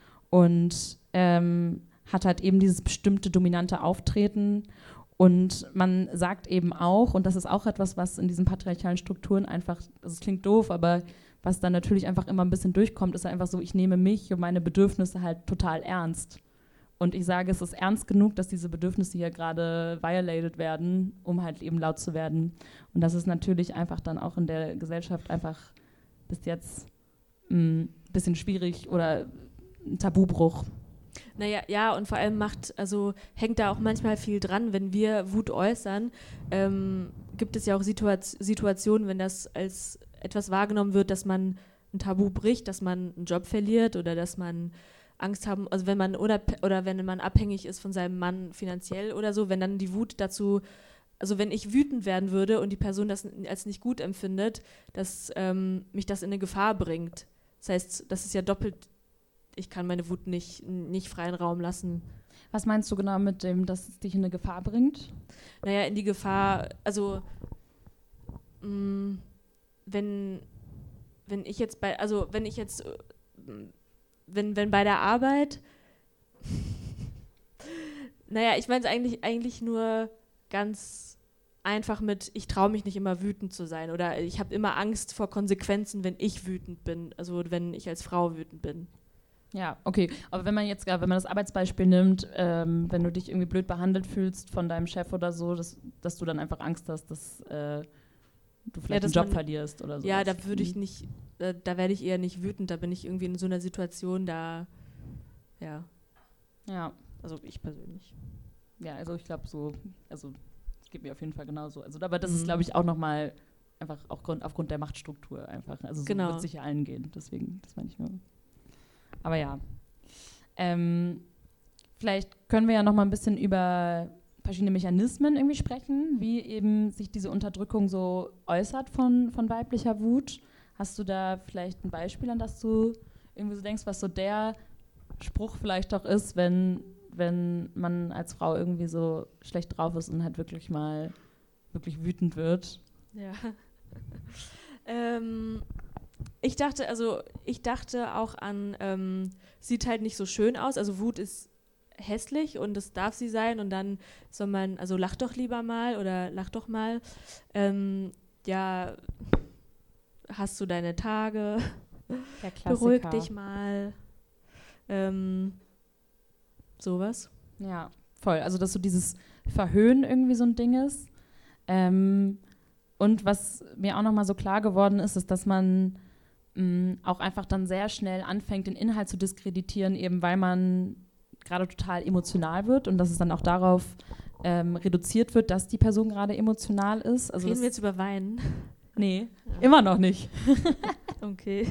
und ähm, hat halt eben dieses bestimmte dominante Auftreten und man sagt eben auch, und das ist auch etwas, was in diesen patriarchalen Strukturen einfach, das klingt doof, aber was dann natürlich einfach immer ein bisschen durchkommt, ist einfach so, ich nehme mich und meine Bedürfnisse halt total ernst. Und ich sage, es ist ernst genug, dass diese Bedürfnisse hier gerade violated werden, um halt eben laut zu werden. Und das ist natürlich einfach dann auch in der Gesellschaft einfach bis jetzt ein bisschen schwierig oder ein Tabubruch. Naja, ja, und vor allem macht, also hängt da auch manchmal viel dran, wenn wir Wut äußern, ähm, gibt es ja auch Situa- Situationen, wenn das als etwas wahrgenommen wird, dass man ein Tabu bricht, dass man einen Job verliert oder dass man Angst haben, also wenn man oder, oder wenn man abhängig ist von seinem Mann finanziell oder so, wenn dann die Wut dazu, also wenn ich wütend werden würde und die Person das als nicht gut empfindet, dass ähm, mich das in eine Gefahr bringt. Das heißt, das ist ja doppelt, ich kann meine Wut nicht, nicht freien Raum lassen. Was meinst du genau mit dem, dass es dich in eine Gefahr bringt? Naja, in die Gefahr, also mh, wenn, wenn ich jetzt bei, also wenn ich jetzt, wenn, wenn bei der Arbeit, naja, ich meine es eigentlich, eigentlich nur ganz einfach mit, ich traue mich nicht immer wütend zu sein oder ich habe immer Angst vor Konsequenzen, wenn ich wütend bin, also wenn ich als Frau wütend bin. Ja, okay. Aber wenn man jetzt, wenn man das Arbeitsbeispiel nimmt, ähm, wenn du dich irgendwie blöd behandelt fühlst von deinem Chef oder so, dass, dass du dann einfach Angst hast, dass äh, du vielleicht ja, einen Job man, verlierst oder so. Ja, da würde ich nicht, äh, da werde ich eher nicht wütend, da bin ich irgendwie in so einer Situation, da, ja. Ja. Also ich persönlich. Ja, also ich glaube so, also es geht mir auf jeden Fall genauso. Also, aber das mhm. ist, glaube ich, auch nochmal einfach auch Grund, aufgrund der Machtstruktur einfach. Also so genau. wird es sicher allen gehen, deswegen, das meine ich nur. Aber ja. Ähm, vielleicht können wir ja noch mal ein bisschen über verschiedene Mechanismen irgendwie sprechen, wie eben sich diese Unterdrückung so äußert von, von weiblicher Wut. Hast du da vielleicht ein Beispiel, an das du irgendwie so denkst, was so der Spruch vielleicht doch ist, wenn, wenn man als Frau irgendwie so schlecht drauf ist und halt wirklich mal wirklich wütend wird? Ja. ähm, ich dachte, also ich dachte auch an, ähm, sieht halt nicht so schön aus, also Wut ist hässlich und das darf sie sein und dann soll man, also lach doch lieber mal oder lach doch mal, ähm, ja, hast du deine Tage, Der Klassiker. Beruhig dich mal, ähm, sowas. Ja, voll. Also, dass so dieses Verhöhnen irgendwie so ein Ding ist. Ähm, und was mir auch nochmal so klar geworden ist, ist, dass man mh, auch einfach dann sehr schnell anfängt, den Inhalt zu diskreditieren, eben weil man gerade total emotional wird und dass es dann auch darauf ähm, reduziert wird, dass die Person gerade emotional ist. Also Reden wir jetzt über Weinen? Nee, ja. immer noch nicht. Okay.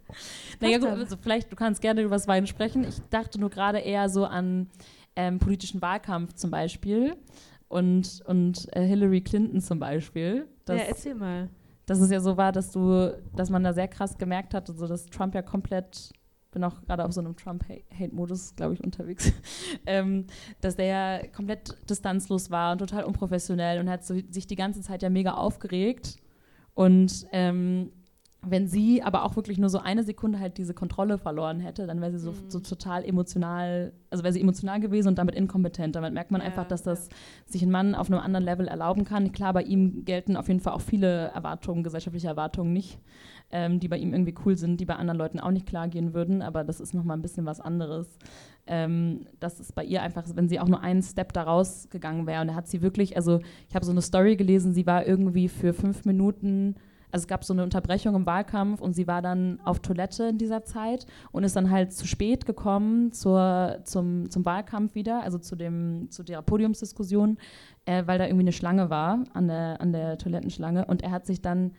Naja, gut, also vielleicht, du kannst gerne über das Weinen sprechen. Ich dachte nur gerade eher so an ähm, politischen Wahlkampf zum Beispiel und, und äh, Hillary Clinton zum Beispiel. Dass, ja, erzähl mal. Dass es ja so war, dass du, dass man da sehr krass gemerkt hat, also dass Trump ja komplett, bin auch gerade auf so einem Trump-Hate-Modus, glaube ich, unterwegs, ähm, dass der ja komplett distanzlos war und total unprofessionell und hat so, sich die ganze Zeit ja mega aufgeregt. Und ähm, wenn sie aber auch wirklich nur so eine Sekunde halt diese Kontrolle verloren hätte, dann wäre sie so, mhm. so total emotional, also wäre sie emotional gewesen und damit inkompetent. Damit merkt man ja, einfach, dass das ja. sich ein Mann auf einem anderen Level erlauben kann. Klar, bei ihm gelten auf jeden Fall auch viele Erwartungen, gesellschaftliche Erwartungen nicht, ähm, die bei ihm irgendwie cool sind, die bei anderen Leuten auch nicht klar gehen würden, aber das ist nochmal ein bisschen was anderes. Ähm, das ist bei ihr einfach, wenn sie auch nur einen Step da rausgegangen wäre und da hat sie wirklich, also ich habe so eine Story gelesen, sie war irgendwie für fünf Minuten, also es gab so eine Unterbrechung im Wahlkampf und sie war dann auf Toilette in dieser Zeit und ist dann halt zu spät gekommen zur, zum, zum Wahlkampf wieder, also zu, dem, zu der Podiumsdiskussion, äh, weil da irgendwie eine Schlange war an der, an der Toilettenschlange und er hat sich dann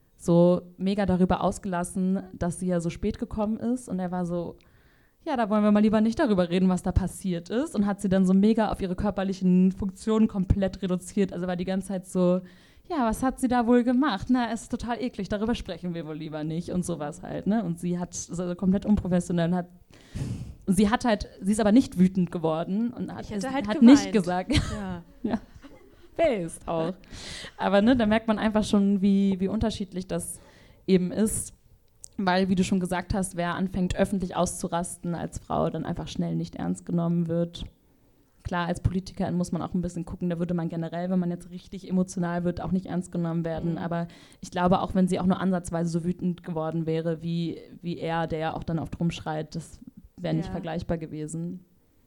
so mega darüber ausgelassen, dass sie ja so spät gekommen ist und er war so, ja, da wollen wir mal lieber nicht darüber reden, was da passiert ist und hat sie dann so mega auf ihre körperlichen Funktionen komplett reduziert, also war die ganze Zeit so, ja, was hat sie da wohl gemacht? Na, es ist total eklig, darüber sprechen wir wohl lieber nicht und sowas halt, ne? Und sie hat, also komplett unprofessionell und hat, und sie hat halt, sie ist aber nicht wütend geworden und hat, ich hätte halt hat geweint. nicht gesagt, ja, ja, based auch. Aber ne, da merkt man einfach schon, wie, wie unterschiedlich das eben ist, weil, wie du schon gesagt hast, wer anfängt öffentlich auszurasten als Frau, dann einfach schnell nicht ernst genommen wird. Klar, als Politikerin muss man auch ein bisschen gucken, da würde man generell, wenn man jetzt richtig emotional wird, auch nicht ernst genommen werden. Mhm. Aber ich glaube, auch wenn sie auch nur ansatzweise so wütend geworden wäre, wie, wie er, der ja auch dann oft rumschreit, das wäre nicht ja. vergleichbar gewesen.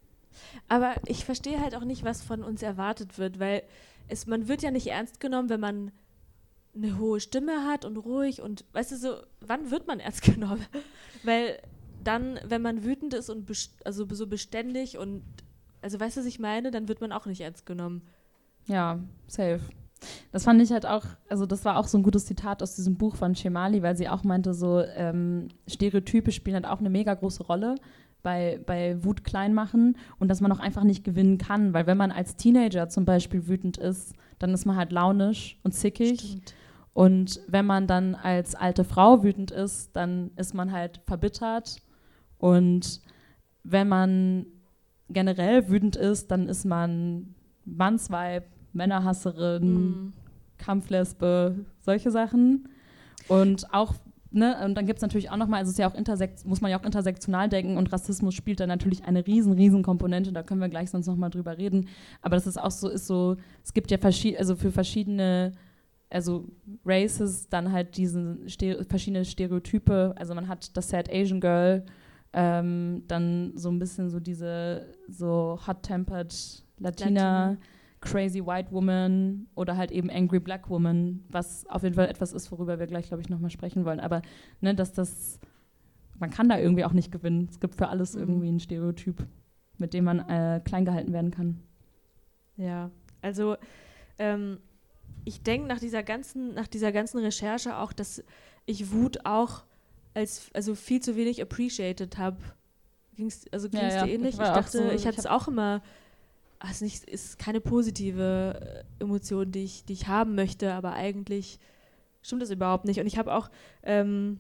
Aber ich verstehe halt auch nicht, was von uns erwartet wird, weil es, man wird ja nicht ernst genommen, wenn man eine hohe Stimme hat und ruhig und, weißt du, so, wann wird man ernst genommen? Weil dann, wenn man wütend ist und best- also so beständig und also weißt du, was ich meine? Dann wird man auch nicht ernst genommen. Ja, safe. Das fand ich halt auch, also das war auch so ein gutes Zitat aus diesem Buch von Shemali, weil sie auch meinte, so ähm, Stereotype spielen halt auch eine mega große Rolle bei, bei Wut klein machen und dass man auch einfach nicht gewinnen kann, weil wenn man als Teenager zum Beispiel wütend ist, dann ist man halt launisch und zickig. Stimmt. Und wenn man dann als alte Frau wütend ist, dann ist man halt verbittert und wenn man generell wütend ist, dann ist man Mannsweib, Männerhasserin, Mhm. Kampflesbe, solche Sachen. Und auch ne, und dann gibt es natürlich auch nochmal, also es ist ja auch intersekt, muss man ja auch intersektional denken und Rassismus spielt da natürlich eine riesen, riesen Komponente, da können wir gleich sonst nochmal drüber reden, aber das ist auch so, ist so, es gibt ja verschiedene, also für verschiedene, also Races dann halt diese Stere- verschiedene Stereotype, also man hat das Sad Asian Girl, ähm, dann so ein bisschen so diese so hot-tempered Latina, Latina. Crazy White Woman oder halt eben Angry Black Woman, was auf jeden Fall etwas ist, worüber wir gleich, glaube ich, nochmal sprechen wollen. Aber ne, dass das, man kann da irgendwie auch nicht gewinnen. Es gibt für alles Mhm. irgendwie ein Stereotyp, mit dem man äh, klein gehalten werden kann. Ja, also ähm, ich denke nach dieser ganzen, nach dieser ganzen Recherche auch, dass ich Wut auch als also viel zu wenig appreciated habe. Ging's, also ging es Ja, ja, dir ähnlich? ich Ich, war auch dachte, so, ich ich hatte es auch immer, ach, es nicht, ist keine positive äh, Emotion, die ich, die ich haben möchte, aber eigentlich stimmt das überhaupt nicht. Und ich habe auch ähm,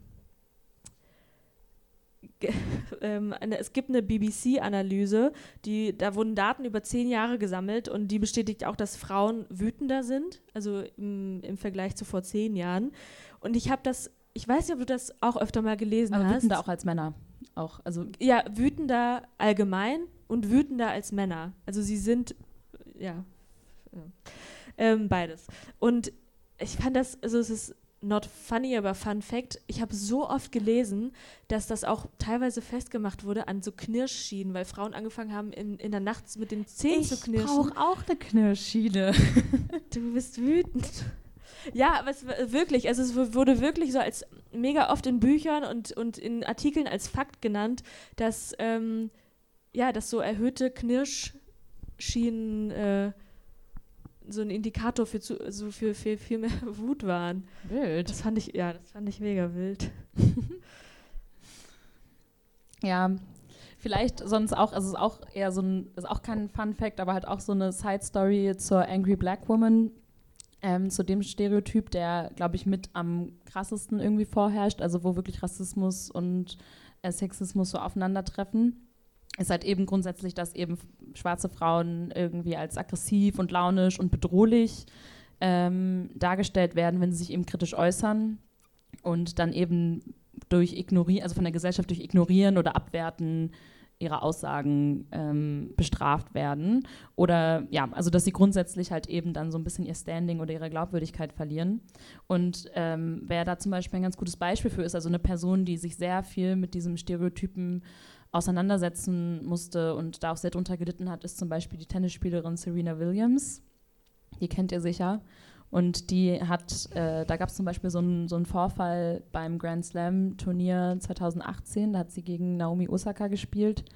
ge- ähm, eine, es gibt eine B B C-Analyse, die, da wurden Daten über zehn Jahre gesammelt und die bestätigt auch, dass Frauen wütender sind, also im, im Vergleich zu vor zehn Jahren. Und ich habe das, ich weiß nicht, ob du das auch öfter mal gelesen Aber hast. wütender auch als Männer. Auch, also Ja, wütender allgemein und wütender als Männer. Also sie sind, ja, ja. Ähm, beides. Und ich fand das, also es ist not funny, aber Fun Fact, ich habe so oft gelesen, dass das auch teilweise festgemacht wurde an so Knirschschienen, weil Frauen angefangen haben, in, in der Nacht mit den Zähnen zu ich knirschen. brauche auch eine Knirschschiene. Du bist wütend. Ja, aber es war wirklich, also es wurde wirklich so als mega oft in Büchern und, und in Artikeln als Fakt genannt, dass, ähm, ja, dass so erhöhte Knirschschienen äh, so ein Indikator für, zu, so für, für viel mehr Wut waren. Wild. Das fand ich, ja, das fand ich mega wild. Ja, vielleicht sonst auch, also es ist auch eher so ein, ist auch kein Fun Fact, aber halt auch so eine Side Story zur Angry Black Woman, ähm, zu dem Stereotyp, der, glaube ich, mit am krassesten irgendwie vorherrscht, also wo wirklich Rassismus und äh, Sexismus so aufeinandertreffen, ist halt eben grundsätzlich, dass eben schwarze Frauen irgendwie als aggressiv und launisch und bedrohlich ähm, dargestellt werden, wenn sie sich eben kritisch äußern und dann eben durch Ignorieren, also von der Gesellschaft durch Ignorieren oder Abwerten ihrer Aussagen ähm, bestraft werden. Oder ja, also dass sie grundsätzlich halt eben dann so ein bisschen ihr Standing oder ihre Glaubwürdigkeit verlieren. Und ähm, wer da zum Beispiel ein ganz gutes Beispiel für ist, also eine Person, die sich sehr viel mit diesem Stereotypen auseinandersetzen musste und da auch sehr drunter gelitten hat, ist zum Beispiel die Tennisspielerin Serena Williams. Die kennt ihr sicher. Und die hat, äh, da gab es zum Beispiel so einen so einen Vorfall beim Grand Slam Turnier zwanzig achtzehn, da hat sie gegen Naomi Osaka gespielt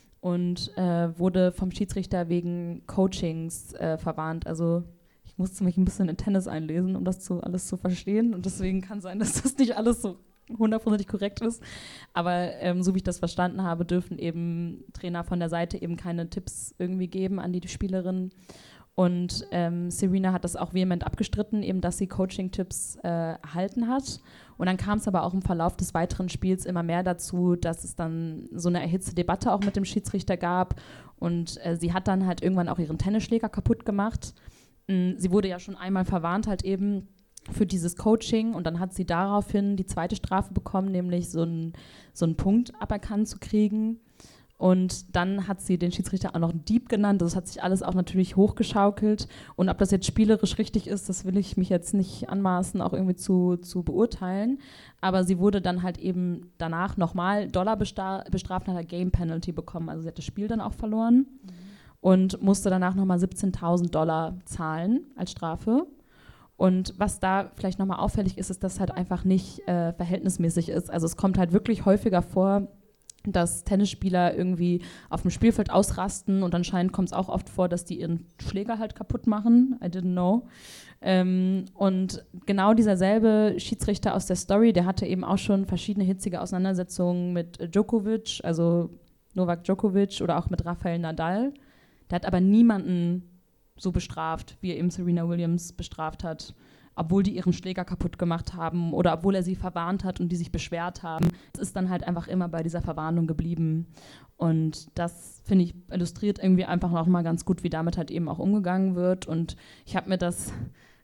und äh, wurde vom Schiedsrichter wegen Coachings äh, verwarnt. Also ich musste mich ein bisschen in Tennis einlesen, um das zu, alles zu verstehen und deswegen kann sein, dass das nicht alles so hundertprozentig korrekt ist. Aber ähm, so wie ich das verstanden habe, dürfen eben Trainer von der Seite eben keine Tipps irgendwie geben an die Spielerin. Und ähm, Serena hat das auch vehement abgestritten, eben, dass sie Coaching-Tipps äh, erhalten hat. Und dann kam es aber auch im Verlauf des weiteren Spiels immer mehr dazu, dass es dann so eine erhitzte Debatte auch mit dem Schiedsrichter gab. Und äh, sie hat dann halt irgendwann auch ihren Tennisschläger kaputt gemacht. Ähm, sie wurde ja schon einmal verwarnt halt eben für dieses Coaching und dann hat sie daraufhin die zweite Strafe bekommen, nämlich so einen so einen Punkt aberkannt zu kriegen. Und dann hat sie den Schiedsrichter auch noch einen Dieb genannt. Das hat sich alles auch natürlich hochgeschaukelt. Und ob das jetzt spielerisch richtig ist, das will ich mich jetzt nicht anmaßen, auch irgendwie zu, zu beurteilen. Aber sie wurde dann halt eben danach nochmal Dollar bestra- bestraft und hat eine Game Penalty bekommen. Also sie hat das Spiel dann auch verloren mhm. und musste danach nochmal siebzehntausend Dollar zahlen als Strafe. Und was da vielleicht nochmal auffällig ist, ist, dass halt einfach nicht äh, verhältnismäßig ist. Also es kommt halt wirklich häufiger vor, dass Tennisspieler irgendwie auf dem Spielfeld ausrasten und anscheinend kommt es auch oft vor, dass die ihren Schläger halt kaputt machen. I didn't know. Ähm, und genau dieser selbe Schiedsrichter aus der Story, der hatte eben auch schon verschiedene hitzige Auseinandersetzungen mit Djokovic, also Novak Djokovic oder auch mit Rafael Nadal. Der hat aber niemanden so bestraft, wie er eben Serena Williams bestraft hat, obwohl die ihren Schläger kaputt gemacht haben oder obwohl er sie verwarnt hat und die sich beschwert haben. Es ist dann halt einfach immer bei dieser Verwarnung geblieben. Und das, finde ich, illustriert irgendwie einfach noch mal ganz gut, wie damit halt eben auch umgegangen wird. Und ich habe mir das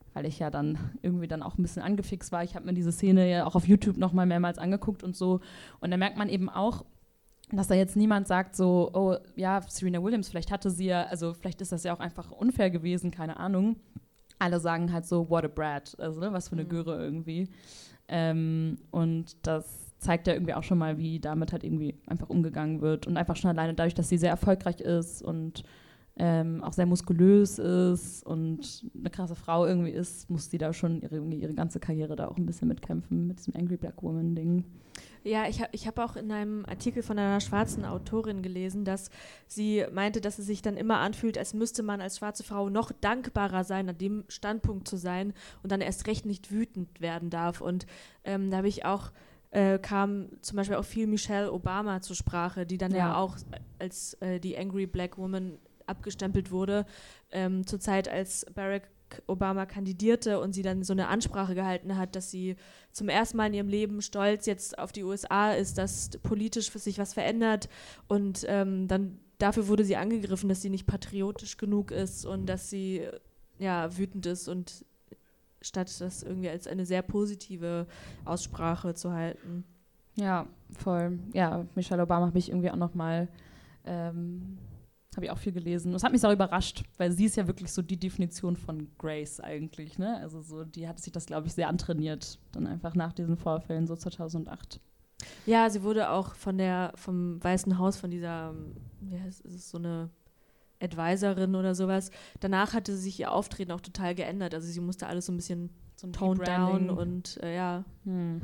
weil ich ja dann irgendwie dann auch ein bisschen angefixt war. Ich habe mir diese Szene ja auch auf YouTube noch mal mehrmals angeguckt und so. Und da merkt man eben auch, dass da jetzt niemand sagt so, oh ja, Serena Williams, vielleicht hatte sie ja, also vielleicht ist das ja auch einfach unfair gewesen, keine Ahnung. Alle sagen halt so, what a brat, also ne, was für eine Mhm. Göre irgendwie. Ähm, und das zeigt ja irgendwie auch schon mal, wie damit halt irgendwie einfach umgegangen wird. Und einfach schon alleine dadurch, dass sie sehr erfolgreich ist und ähm, auch sehr muskulös ist und eine krasse Frau irgendwie ist, muss sie da schon ihre, ihre ganze Karriere da auch ein bisschen mitkämpfen mit diesem Angry Black Woman-Ding. Ja, ich habe ich hab auch in einem Artikel von einer schwarzen Autorin gelesen, dass sie meinte, dass es sich dann immer anfühlt, als müsste man als schwarze Frau noch dankbarer sein, an dem Standpunkt zu sein und dann erst recht nicht wütend werden darf. Und ähm, da habe ich auch, äh, kam zum Beispiel auch viel Michelle Obama zur Sprache, die dann ja, Ja. auch als äh, die Angry Black Woman abgestempelt wurde, ähm, zur Zeit, als Barack Obama kandidierte und sie dann so eine Ansprache gehalten hat, dass sie zum ersten Mal in ihrem Leben stolz jetzt auf die U S A ist, dass politisch für sich was verändert und ähm, dann dafür wurde sie angegriffen, dass sie nicht patriotisch genug ist und dass sie ja wütend ist und statt das irgendwie als eine sehr positive Aussprache zu halten. Ja, voll. Ja, Michelle Obama habe ich irgendwie auch noch mal ähm, habe ich auch viel gelesen. Das hat mich auch überrascht, weil sie ist ja wirklich so die Definition von Grace eigentlich, ne? Also so, die hat sich das, glaube ich, sehr antrainiert, dann einfach nach diesen Vorfällen, so zweitausendacht. Ja, sie wurde auch von der, vom Weißen Haus, von dieser, wie heißt es, so eine Advisorin oder sowas. Danach hatte sich ihr Auftreten auch total geändert. Also sie musste alles so ein bisschen So ein toned down Rebranding. und äh, ja. Hm.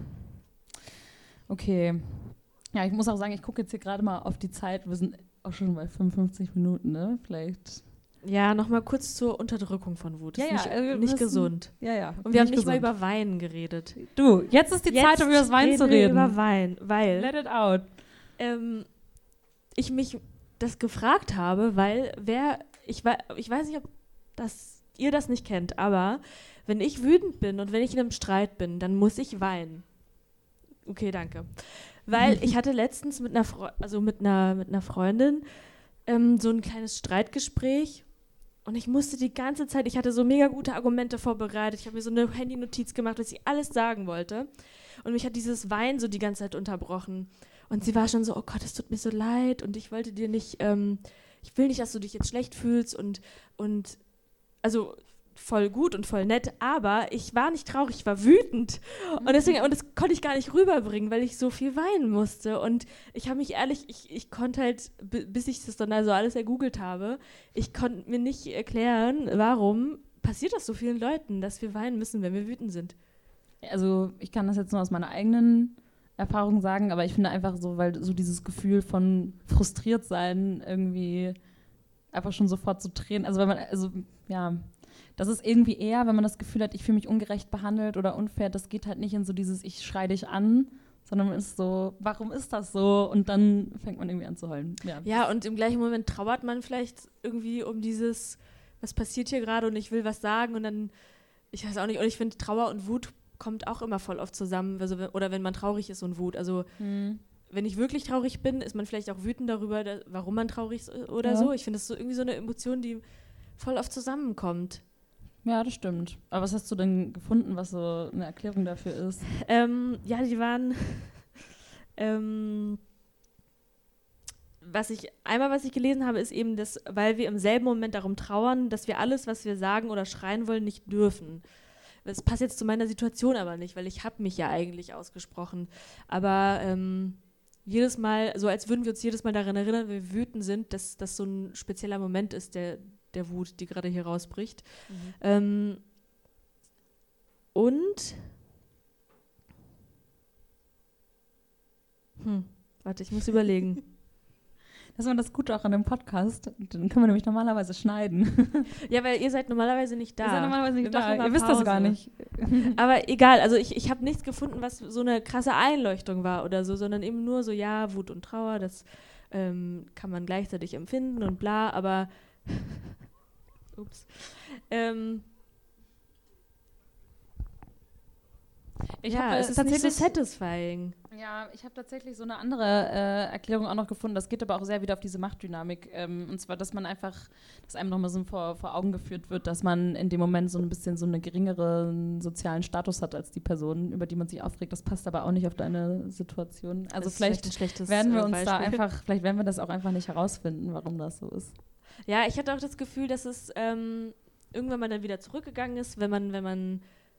Okay. Ja, ich muss auch sagen, ich gucke jetzt hier gerade mal auf die Zeit. Wir sind auch schon bei fünfundfünfzig Minuten, ne? Vielleicht. Ja, nochmal kurz zur Unterdrückung von Wut. Das Ja, ist ja, nicht, äh, wir nicht müssen- gesund. Ja, ja. Und wir haben nicht nicht mal gesund. über Wein geredet. Du, jetzt ist die Zeit, um über das Wein zu wir reden. über Wein, weil Let it out. ähm, ich mich das gefragt habe, weil wer, ich, wei- ich weiß nicht, ob das, ihr das nicht kennt, aber wenn ich wütend bin und wenn ich in einem Streit bin, dann muss ich weinen. Okay, danke. Weil ich hatte letztens mit einer, Fre- also mit einer, mit einer Freundin ähm, so ein kleines Streitgespräch und ich musste die ganze Zeit, ich hatte so mega gute Argumente vorbereitet, ich habe mir so eine Handy-Notiz gemacht, was ich alles sagen wollte und mich hat dieses Weinen so die ganze Zeit unterbrochen und sie war schon so, oh Gott, es tut mir so leid und ich wollte dir nicht, ähm, ich will nicht, dass du dich jetzt schlecht fühlst und, und also voll gut und voll nett, aber ich war nicht traurig, ich war wütend und deswegen, und das konnte ich gar nicht rüberbringen, weil ich so viel weinen musste und ich habe mich ehrlich, ich, ich konnte halt, b- bis ich das dann also alles ergoogelt habe, ich konnte mir nicht erklären, warum passiert das so vielen Leuten, dass wir weinen müssen, wenn wir wütend sind. Also ich kann das jetzt nur aus meiner eigenen Erfahrung sagen, aber ich finde einfach so, weil so dieses Gefühl von frustriert sein irgendwie einfach schon sofort so Tränen, also wenn man, also ja, das ist irgendwie eher, wenn man das Gefühl hat, ich fühle mich ungerecht behandelt oder unfair, das geht halt nicht in so dieses, ich schrei dich an, sondern man ist so, warum ist das so? Und dann fängt man irgendwie an zu heulen. Ja, Ja, und im gleichen Moment trauert man vielleicht irgendwie um dieses, was passiert hier gerade und ich will was sagen und dann, ich weiß auch nicht, und ich finde, Trauer und Wut kommt auch immer voll oft zusammen, also, wenn- oder wenn man traurig ist und Wut, also Hm. wenn ich wirklich traurig bin, ist man vielleicht auch wütend darüber, da, warum man traurig ist oder Ja. so. Ich finde, das ist so irgendwie so eine Emotion, die voll oft zusammenkommt. Ja, das stimmt. Aber was hast du denn gefunden, was so eine Erklärung dafür ist? Ähm, ja, die waren. ähm, was ich einmal, was ich gelesen habe, ist eben, dass, weil wir im selben Moment darum trauern, dass wir alles, was wir sagen oder schreien wollen, nicht dürfen. Das passt jetzt zu meiner Situation aber nicht, weil ich habe mich ja eigentlich ausgesprochen. Aber ähm, jedes Mal, so als würden wir uns jedes Mal daran erinnern, wenn wir wütend sind, dass das so ein spezieller Moment ist, der, der Wut, die gerade hier rausbricht. Ähm, und hm, warte, ich muss überlegen. Das war das Gute auch an dem Podcast. Den können wir nämlich normalerweise schneiden. Ja, weil ihr seid normalerweise nicht da. Ihr seid normalerweise nicht Wir da. machen mal Ihr wisst das Pause. gar nicht. Aber egal, also ich, ich habe nichts gefunden, was so eine krasse Einleuchtung war oder so, sondern eben nur so, ja, Wut und Trauer, das ähm, kann man gleichzeitig empfinden und bla, aber ups. Ähm, Ich ja, hab, es ist nicht so satisfying. Ja, ich habe tatsächlich so eine andere äh, Erklärung auch noch gefunden. Das geht aber auch sehr wieder auf diese Machtdynamik. Ähm, und zwar, dass man einfach, dass einem nochmal so vor, vor Augen geführt wird, dass man in dem Moment so ein bisschen so einen geringeren sozialen Status hat als die Person, über die man sich aufregt. Das passt aber auch nicht auf deine Situation. Also das vielleicht werden wir uns Beispiel. da einfach, vielleicht werden wir das auch einfach nicht herausfinden, warum das so ist. Ja, ich hatte auch das Gefühl, dass es ähm, irgendwann mal dann wieder zurückgegangen ist, wenn man, wenn man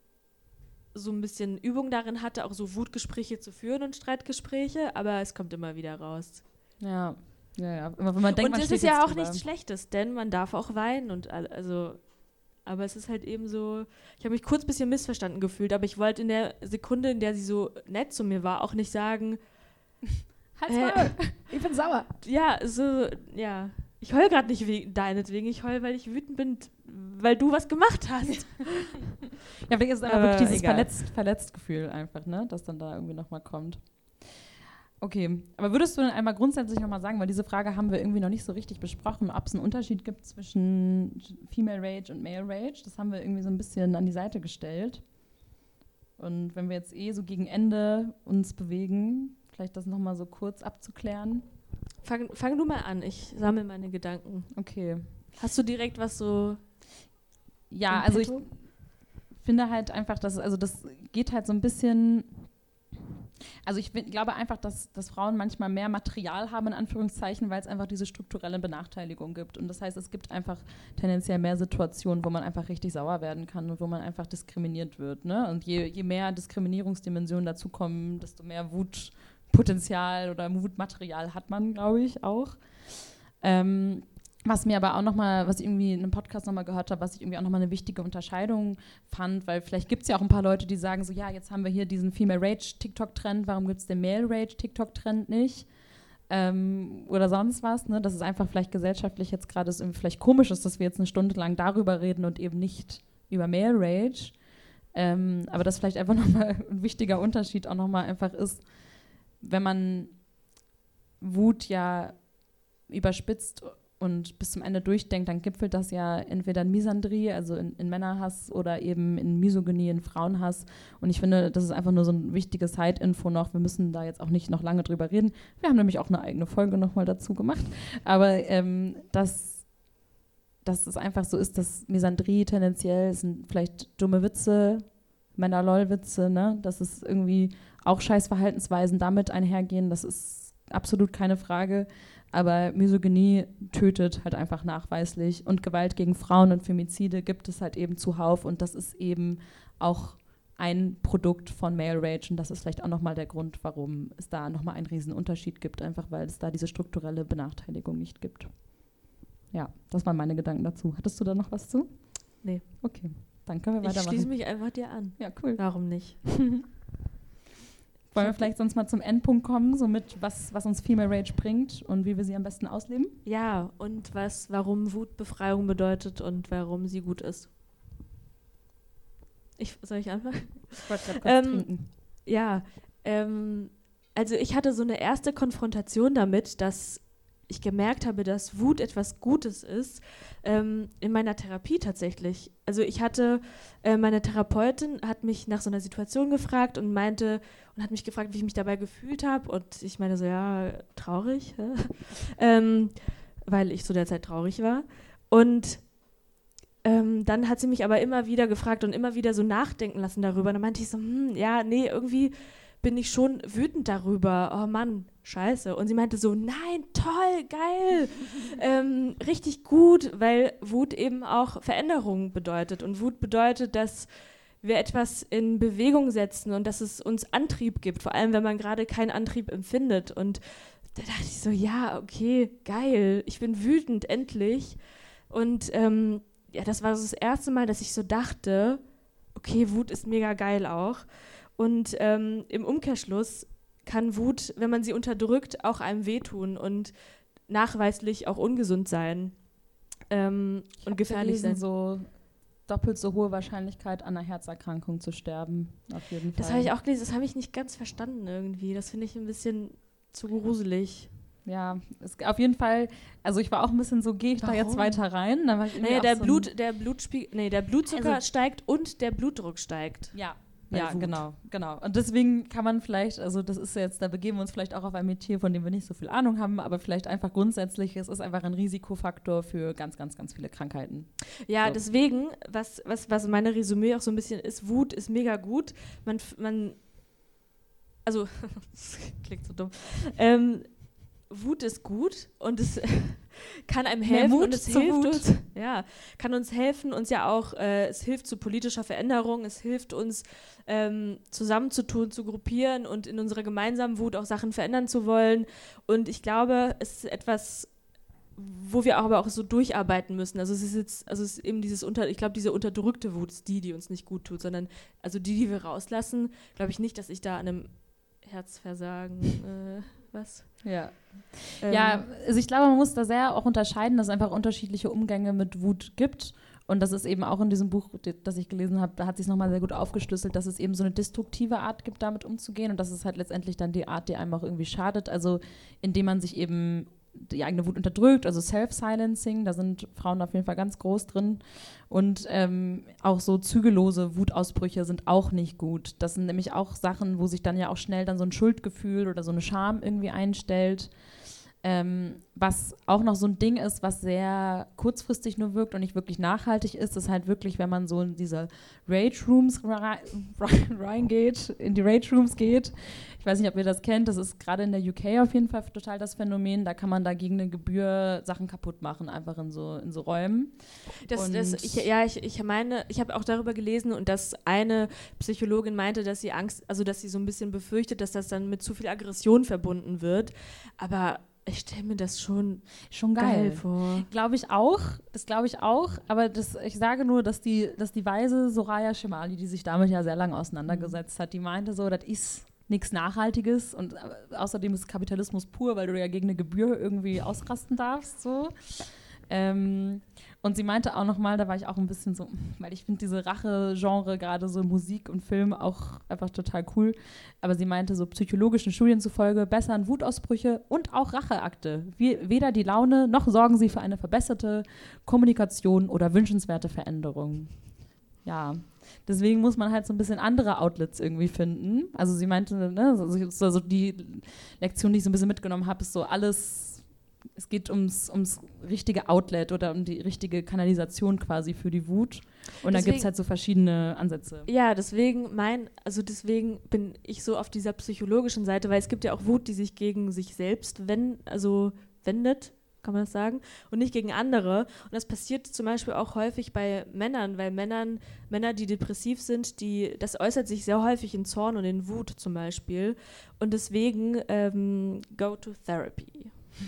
so ein bisschen Übung darin hatte, auch so Wutgespräche zu führen und Streitgespräche, aber es kommt immer wieder raus. Ja, ja, ja. Immer wenn man denkt, und man das steht ist ja jetzt auch drüber. nichts Schlechtes, denn man darf auch weinen und all- also, aber es ist halt eben so, ich habe mich kurz ein bisschen missverstanden gefühlt, aber ich wollte in der Sekunde, in der sie so nett zu mir war, auch nicht sagen, Halt's äh, Maul, ich bin sauer. ja, so, ja, ich heul gerade nicht wegen deinetwegen, ich heul, weil ich wütend bin, weil du was gemacht hast. Ja, vielleicht ist es einfach Aber wirklich dieses egal. verletzt, verletzt Gefühl einfach, ne, das dann da irgendwie nochmal kommt. Okay, aber würdest du denn einmal grundsätzlich nochmal sagen, weil diese Frage haben wir irgendwie noch nicht so richtig besprochen, ob es einen Unterschied gibt zwischen Female Rage und Male Rage? Das haben wir irgendwie so ein bisschen an die Seite gestellt. Und wenn wir jetzt eh so gegen Ende uns bewegen, vielleicht das nochmal so kurz abzuklären. Fang, fang du mal an, ich sammle meine Gedanken. Okay. Hast du direkt was so Ja, im also ich Petto? finde halt einfach, dass also das geht halt so ein bisschen. Also ich bin, glaube einfach, dass, dass Frauen manchmal mehr Material haben, in Anführungszeichen, weil es einfach diese strukturelle Benachteiligung gibt. Und das heißt, es gibt einfach tendenziell mehr Situationen, wo man einfach richtig sauer werden kann und wo man einfach diskriminiert wird. Ne? Und je, je mehr Diskriminierungsdimensionen dazukommen, desto mehr Wutpotenzial oder Wutmaterial hat man, glaube ich, auch. Ähm, Was mir aber auch nochmal, was ich irgendwie in einem Podcast nochmal gehört habe, was ich irgendwie auch nochmal eine wichtige Unterscheidung fand, weil vielleicht gibt es ja auch ein paar Leute, die sagen so, ja, jetzt haben wir hier diesen Female Rage TikTok-Trend, warum gibt es den Male Rage TikTok-Trend nicht? Ähm, oder sonst was, ne? Dass es einfach vielleicht gesellschaftlich jetzt gerade ist, irgendwie vielleicht komisch ist, dass wir jetzt eine Stunde lang darüber reden und eben nicht über Male Rage. Ähm, aber das vielleicht einfach nochmal ein wichtiger Unterschied auch nochmal einfach ist, wenn man Wut ja überspitzt und bis zum Ende durchdenkt, dann gipfelt das ja entweder in Misandrie, also in, in Männerhass, oder eben in Misogynie, in Frauenhass. Und ich finde, das ist einfach nur so ein wichtiges Side-Info noch. Wir müssen da jetzt auch nicht noch lange drüber reden. Wir haben nämlich auch eine eigene Folge nochmal dazu gemacht. Aber ähm, dass, dass es einfach so ist, dass Misandrie tendenziell sind vielleicht dumme Witze, Männer-Lol-Witze, ne? Dass es irgendwie auch Scheißverhaltensweisen damit einhergehen. Das ist absolut keine Frage. Aber Misogynie tötet halt einfach nachweislich und Gewalt gegen Frauen und Femizide gibt es halt eben zuhauf und das ist eben auch ein Produkt von Male Rage und das ist vielleicht auch nochmal der Grund, warum es da nochmal einen riesen Unterschied gibt, einfach weil es da diese strukturelle Benachteiligung nicht gibt. Ja, das waren meine Gedanken dazu. Hattest du da noch was zu? Nee. Okay, dann können wir Ich weitermachen. schließe mich einfach dir an. Ja, cool. Warum nicht? Wollen wir vielleicht sonst mal zum Endpunkt kommen, so mit was, was uns Female Rage bringt und wie wir sie am besten ausleben? Ja, und was, warum Wut Befreiung bedeutet und warum sie gut ist. Ich, soll ich anfangen? Ich wollte gerade kurz Ähm, trinken. Ja, ähm, also ich hatte so eine erste Konfrontation damit, dass ich gemerkt habe, dass Wut etwas Gutes ist, ähm, in meiner Therapie tatsächlich. Also ich hatte, äh, meine Therapeutin hat mich nach so einer Situation gefragt und meinte, und hat mich gefragt, wie ich mich dabei gefühlt habe und ich meine so, ja, traurig, ähm, weil ich zu der Zeit traurig war. Und ähm, dann hat sie mich aber immer wieder gefragt und immer wieder so nachdenken lassen darüber. Und dann meinte ich so, hm, ja, nee, irgendwie bin ich schon wütend darüber. Oh Mann, scheiße. Und sie meinte so, nein, toll, geil, ähm, richtig gut, weil Wut eben auch Veränderung bedeutet. Und Wut bedeutet, dass wir etwas in Bewegung setzen und dass es uns Antrieb gibt, vor allem wenn man gerade keinen Antrieb empfindet. Und da dachte ich so, ja, okay, geil, ich bin wütend, endlich. Und ähm, ja, das war so das erste Mal, dass ich so dachte, okay, Wut ist mega geil auch. Und ähm, im Umkehrschluss kann Wut, wenn man sie unterdrückt, auch einem wehtun und nachweislich auch ungesund sein ähm, und gefährlich sein. So doppelt so hohe Wahrscheinlichkeit, an einer Herzerkrankung zu sterben, auf jeden Fall. Das habe ich auch gelesen, das habe ich nicht ganz verstanden irgendwie. Das finde ich ein bisschen zu gruselig. Ja, es, auf jeden Fall, also ich war auch ein bisschen so, gehe ich Warum? da jetzt weiter rein? Dann war ich irgendwie Naja, auch der, so Blut, der, Blutspie- nee, der Blutzucker Also- steigt und der Blutdruck steigt. Ja, bei Ja, Wut. genau, genau. Und deswegen kann man vielleicht, also das ist jetzt, da begeben wir uns vielleicht auch auf ein Metier, von dem wir nicht so viel Ahnung haben, aber vielleicht einfach grundsätzlich, es ist einfach ein Risikofaktor für ganz, ganz, ganz viele Krankheiten. Ja, So. deswegen, was, was, was meine Resümee auch so ein bisschen ist, Wut ist mega gut. Man, man also, das klingt so dumm, ähm, Wut ist gut und es kann einem helfen Mut und es zur hilft Wut. uns, ja, kann uns helfen, uns ja auch, äh, es hilft zu politischer Veränderung, es hilft uns ähm, zusammenzutun, zu gruppieren und in unserer gemeinsamen Wut auch Sachen verändern zu wollen. Und ich glaube, es ist etwas, wo wir auch aber auch so durcharbeiten müssen. Also es ist jetzt, also es ist eben dieses unter, ich glaube, diese unterdrückte Wut ist die, die uns nicht gut tut, sondern also die, die wir rauslassen, glaube ich nicht, dass ich da an einem Herzversagen, äh, was? Ja. Ähm, Ja, also ich glaube, man muss da sehr auch unterscheiden, dass es einfach unterschiedliche Umgänge mit Wut gibt. Und das ist eben auch in diesem Buch, das ich gelesen habe, da hat sich nochmal sehr gut aufgeschlüsselt, dass es eben so eine destruktive Art gibt, damit umzugehen. Und das ist halt letztendlich dann die Art, die einem auch irgendwie schadet. Also indem man sich eben die eigene Wut unterdrückt, also Self-Silencing, da sind Frauen auf jeden Fall ganz groß drin. Und ähm, auch so zügellose Wutausbrüche sind auch nicht gut. Das sind nämlich auch Sachen, wo sich dann ja auch schnell dann so ein Schuldgefühl oder so eine Scham irgendwie einstellt. Ähm, was auch noch so ein Ding ist, was sehr kurzfristig nur wirkt und nicht wirklich nachhaltig ist, ist halt wirklich, wenn man so in diese Rage-Rooms reingeht, in die Rage-Rooms geht. Ich weiß nicht, ob ihr das kennt, das ist gerade in der U K auf jeden Fall total das Phänomen, da kann man da gegen eine Gebühr Sachen kaputt machen, einfach in so, in so Räumen. Das, Und das, ich, ja, ich, ich meine, ich habe auch darüber gelesen und dass eine Psychologin meinte, dass sie Angst, also dass sie so ein bisschen befürchtet, dass das dann mit zu viel Aggression verbunden wird. Aber ich stelle mir das schon, schon geil, geil vor. Glaube ich auch, das glaube ich auch, aber das, ich sage nur, dass die, dass die weise Soraya Chemaly, die sich damit ja sehr lange auseinandergesetzt hat, die meinte so, das ist nichts Nachhaltiges und äh, außerdem ist Kapitalismus pur, weil du ja gegen eine Gebühr irgendwie ausrasten darfst, so. Ähm, und sie meinte auch nochmal, da war ich auch ein bisschen so, weil ich finde diese Rache-Genre, gerade so Musik und Film, auch einfach total cool. Aber sie meinte, so psychologischen Studien zufolge bessern Wutausbrüche und auch Racheakte Wie, weder die Laune, noch sorgen sie für eine verbesserte Kommunikation oder wünschenswerte Veränderungen. Ja, deswegen muss man halt so ein bisschen andere Outlets irgendwie finden. Also sie meinte, ne, so, so die Lektion, die ich so ein bisschen mitgenommen habe, ist so alles. Es geht ums, ums richtige Outlet oder um die richtige Kanalisation quasi für die Wut. Und da gibt es halt so verschiedene Ansätze. Ja, deswegen mein, also deswegen bin ich so auf dieser psychologischen Seite, weil es gibt ja auch Wut, die sich gegen sich selbst wend, also wendet, kann man das sagen, und nicht gegen andere. Und das passiert zum Beispiel auch häufig bei Männern, weil Männern, Männer, die depressiv sind, die, das äußert sich sehr häufig in Zorn und in Wut zum Beispiel. Und deswegen ähm, go to therapy.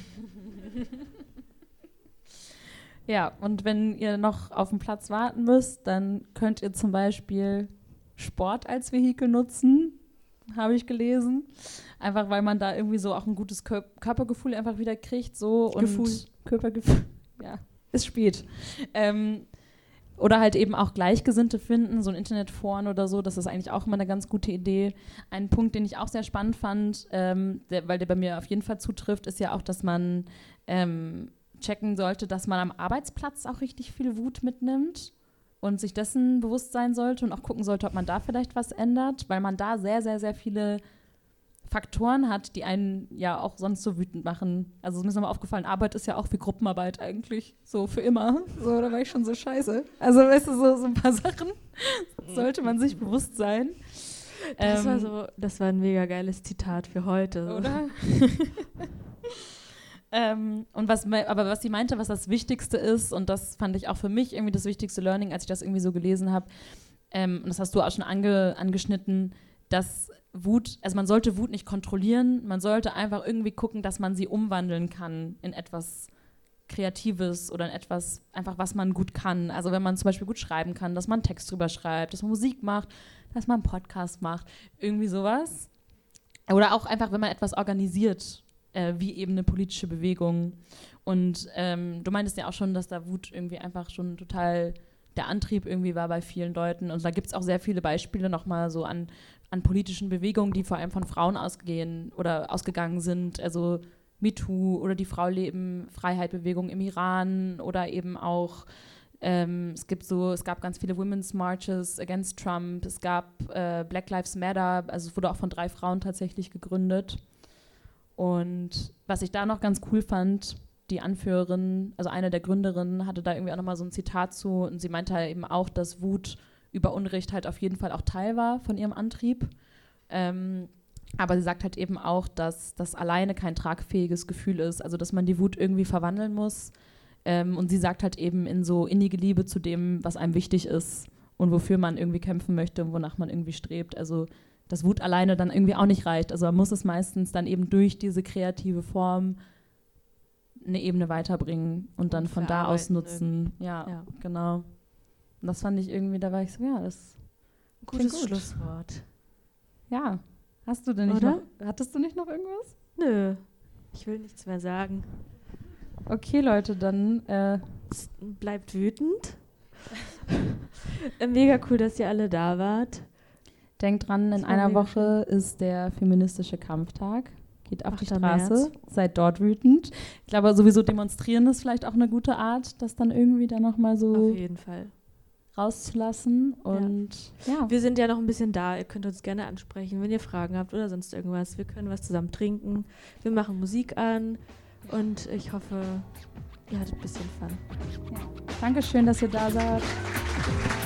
Ja, und wenn ihr noch auf den Platz warten müsst, dann könnt ihr zum Beispiel Sport als Vehikel nutzen, habe ich gelesen. Einfach, weil man da irgendwie so auch ein gutes Kör- Körpergefühl einfach wieder kriegt. So, und Gefühl. Körpergefühl, ja, ist spät. Ähm, oder halt eben auch Gleichgesinnte finden, so ein Internetforen oder so, das ist eigentlich auch immer eine ganz gute Idee. Ein Punkt, den ich auch sehr spannend fand, ähm, der, weil der bei mir auf jeden Fall zutrifft, ist ja auch, dass man ähm, checken sollte, dass man am Arbeitsplatz auch richtig viel Wut mitnimmt und sich dessen bewusst sein sollte und auch gucken sollte, ob man da vielleicht was ändert, weil man da sehr, sehr, sehr viele Faktoren hat, die einen ja auch sonst so wütend machen. Also es ist mir nochmal aufgefallen, Arbeit ist ja auch wie Gruppenarbeit eigentlich, so für immer. So, da war ich schon so scheiße. Also weißt du, so, so ein paar Sachen sollte man sich bewusst sein. Das, ähm, war so, das war ein mega geiles Zitat für heute. Oder? ähm, und was, aber was sie meinte, was das Wichtigste ist, und das fand ich auch für mich irgendwie das wichtigste Learning, als ich das irgendwie so gelesen habe, ähm, und das hast du auch schon ange, angeschnitten, dass Wut, also man sollte Wut nicht kontrollieren, man sollte einfach irgendwie gucken, dass man sie umwandeln kann in etwas Kreatives oder in etwas, einfach was man gut kann. Also wenn man zum Beispiel gut schreiben kann, dass man einen Text drüber schreibt, dass man Musik macht, dass man einen Podcast macht, irgendwie sowas. Oder auch einfach, wenn man etwas organisiert, äh, wie eben eine politische Bewegung. Und ähm, du meintest ja auch schon, dass da Wut irgendwie einfach schon total der Antrieb irgendwie war bei vielen Leuten. Und da gibt es auch sehr viele Beispiele nochmal so an, an politischen Bewegungen, die vor allem von Frauen ausgehen oder ausgegangen sind. Also MeToo oder die Frau-Leben-Freiheit-Bewegung im Iran oder eben auch Ähm, es gibt so, es gab ganz viele Women's Marches against Trump. Es gab äh, Black Lives Matter, also es wurde auch von drei Frauen tatsächlich gegründet. Und was ich da noch ganz cool fand, die Anführerin, also eine der Gründerinnen, hatte da irgendwie auch nochmal so ein Zitat zu und sie meinte halt eben auch, dass Wut über Unrecht halt auf jeden Fall auch Teil war von ihrem Antrieb. Ähm, aber sie sagt halt eben auch, dass das alleine kein tragfähiges Gefühl ist, also dass man die Wut irgendwie verwandeln muss. Ähm, und sie sagt halt eben in so innige Liebe zu dem, was einem wichtig ist und wofür man irgendwie kämpfen möchte und wonach man irgendwie strebt. Also dass Wut alleine dann irgendwie auch nicht reicht. Also man muss es meistens dann eben durch diese kreative Form eine Ebene weiterbringen und dann von da aus nutzen. Ja, ja, genau. Und das fand ich irgendwie, da war ich so, ja, das ist ein gutes Schlusswort. Ja. Hast du denn nicht Oder? noch, hattest du nicht noch irgendwas? Nö, ich will nichts mehr sagen. Okay, Leute, dann äh, bleibt wütend. Mega cool, dass ihr alle da wart. Denkt dran, in einer Woche schön. Ist der feministische Kampftag. Geht auf die Straße, März. Seid dort wütend. Ich glaube, sowieso demonstrieren ist vielleicht auch eine gute Art, das dann irgendwie dann nochmal so auf jeden Fall rauszulassen. Und ja. ja. Wir sind ja noch ein bisschen da. Ihr könnt uns gerne ansprechen, wenn ihr Fragen habt oder sonst irgendwas. Wir können was zusammen trinken. Wir machen Musik an. Und ich hoffe, ihr hattet ein bisschen Fun. Ja. Dankeschön, dass ihr da seid.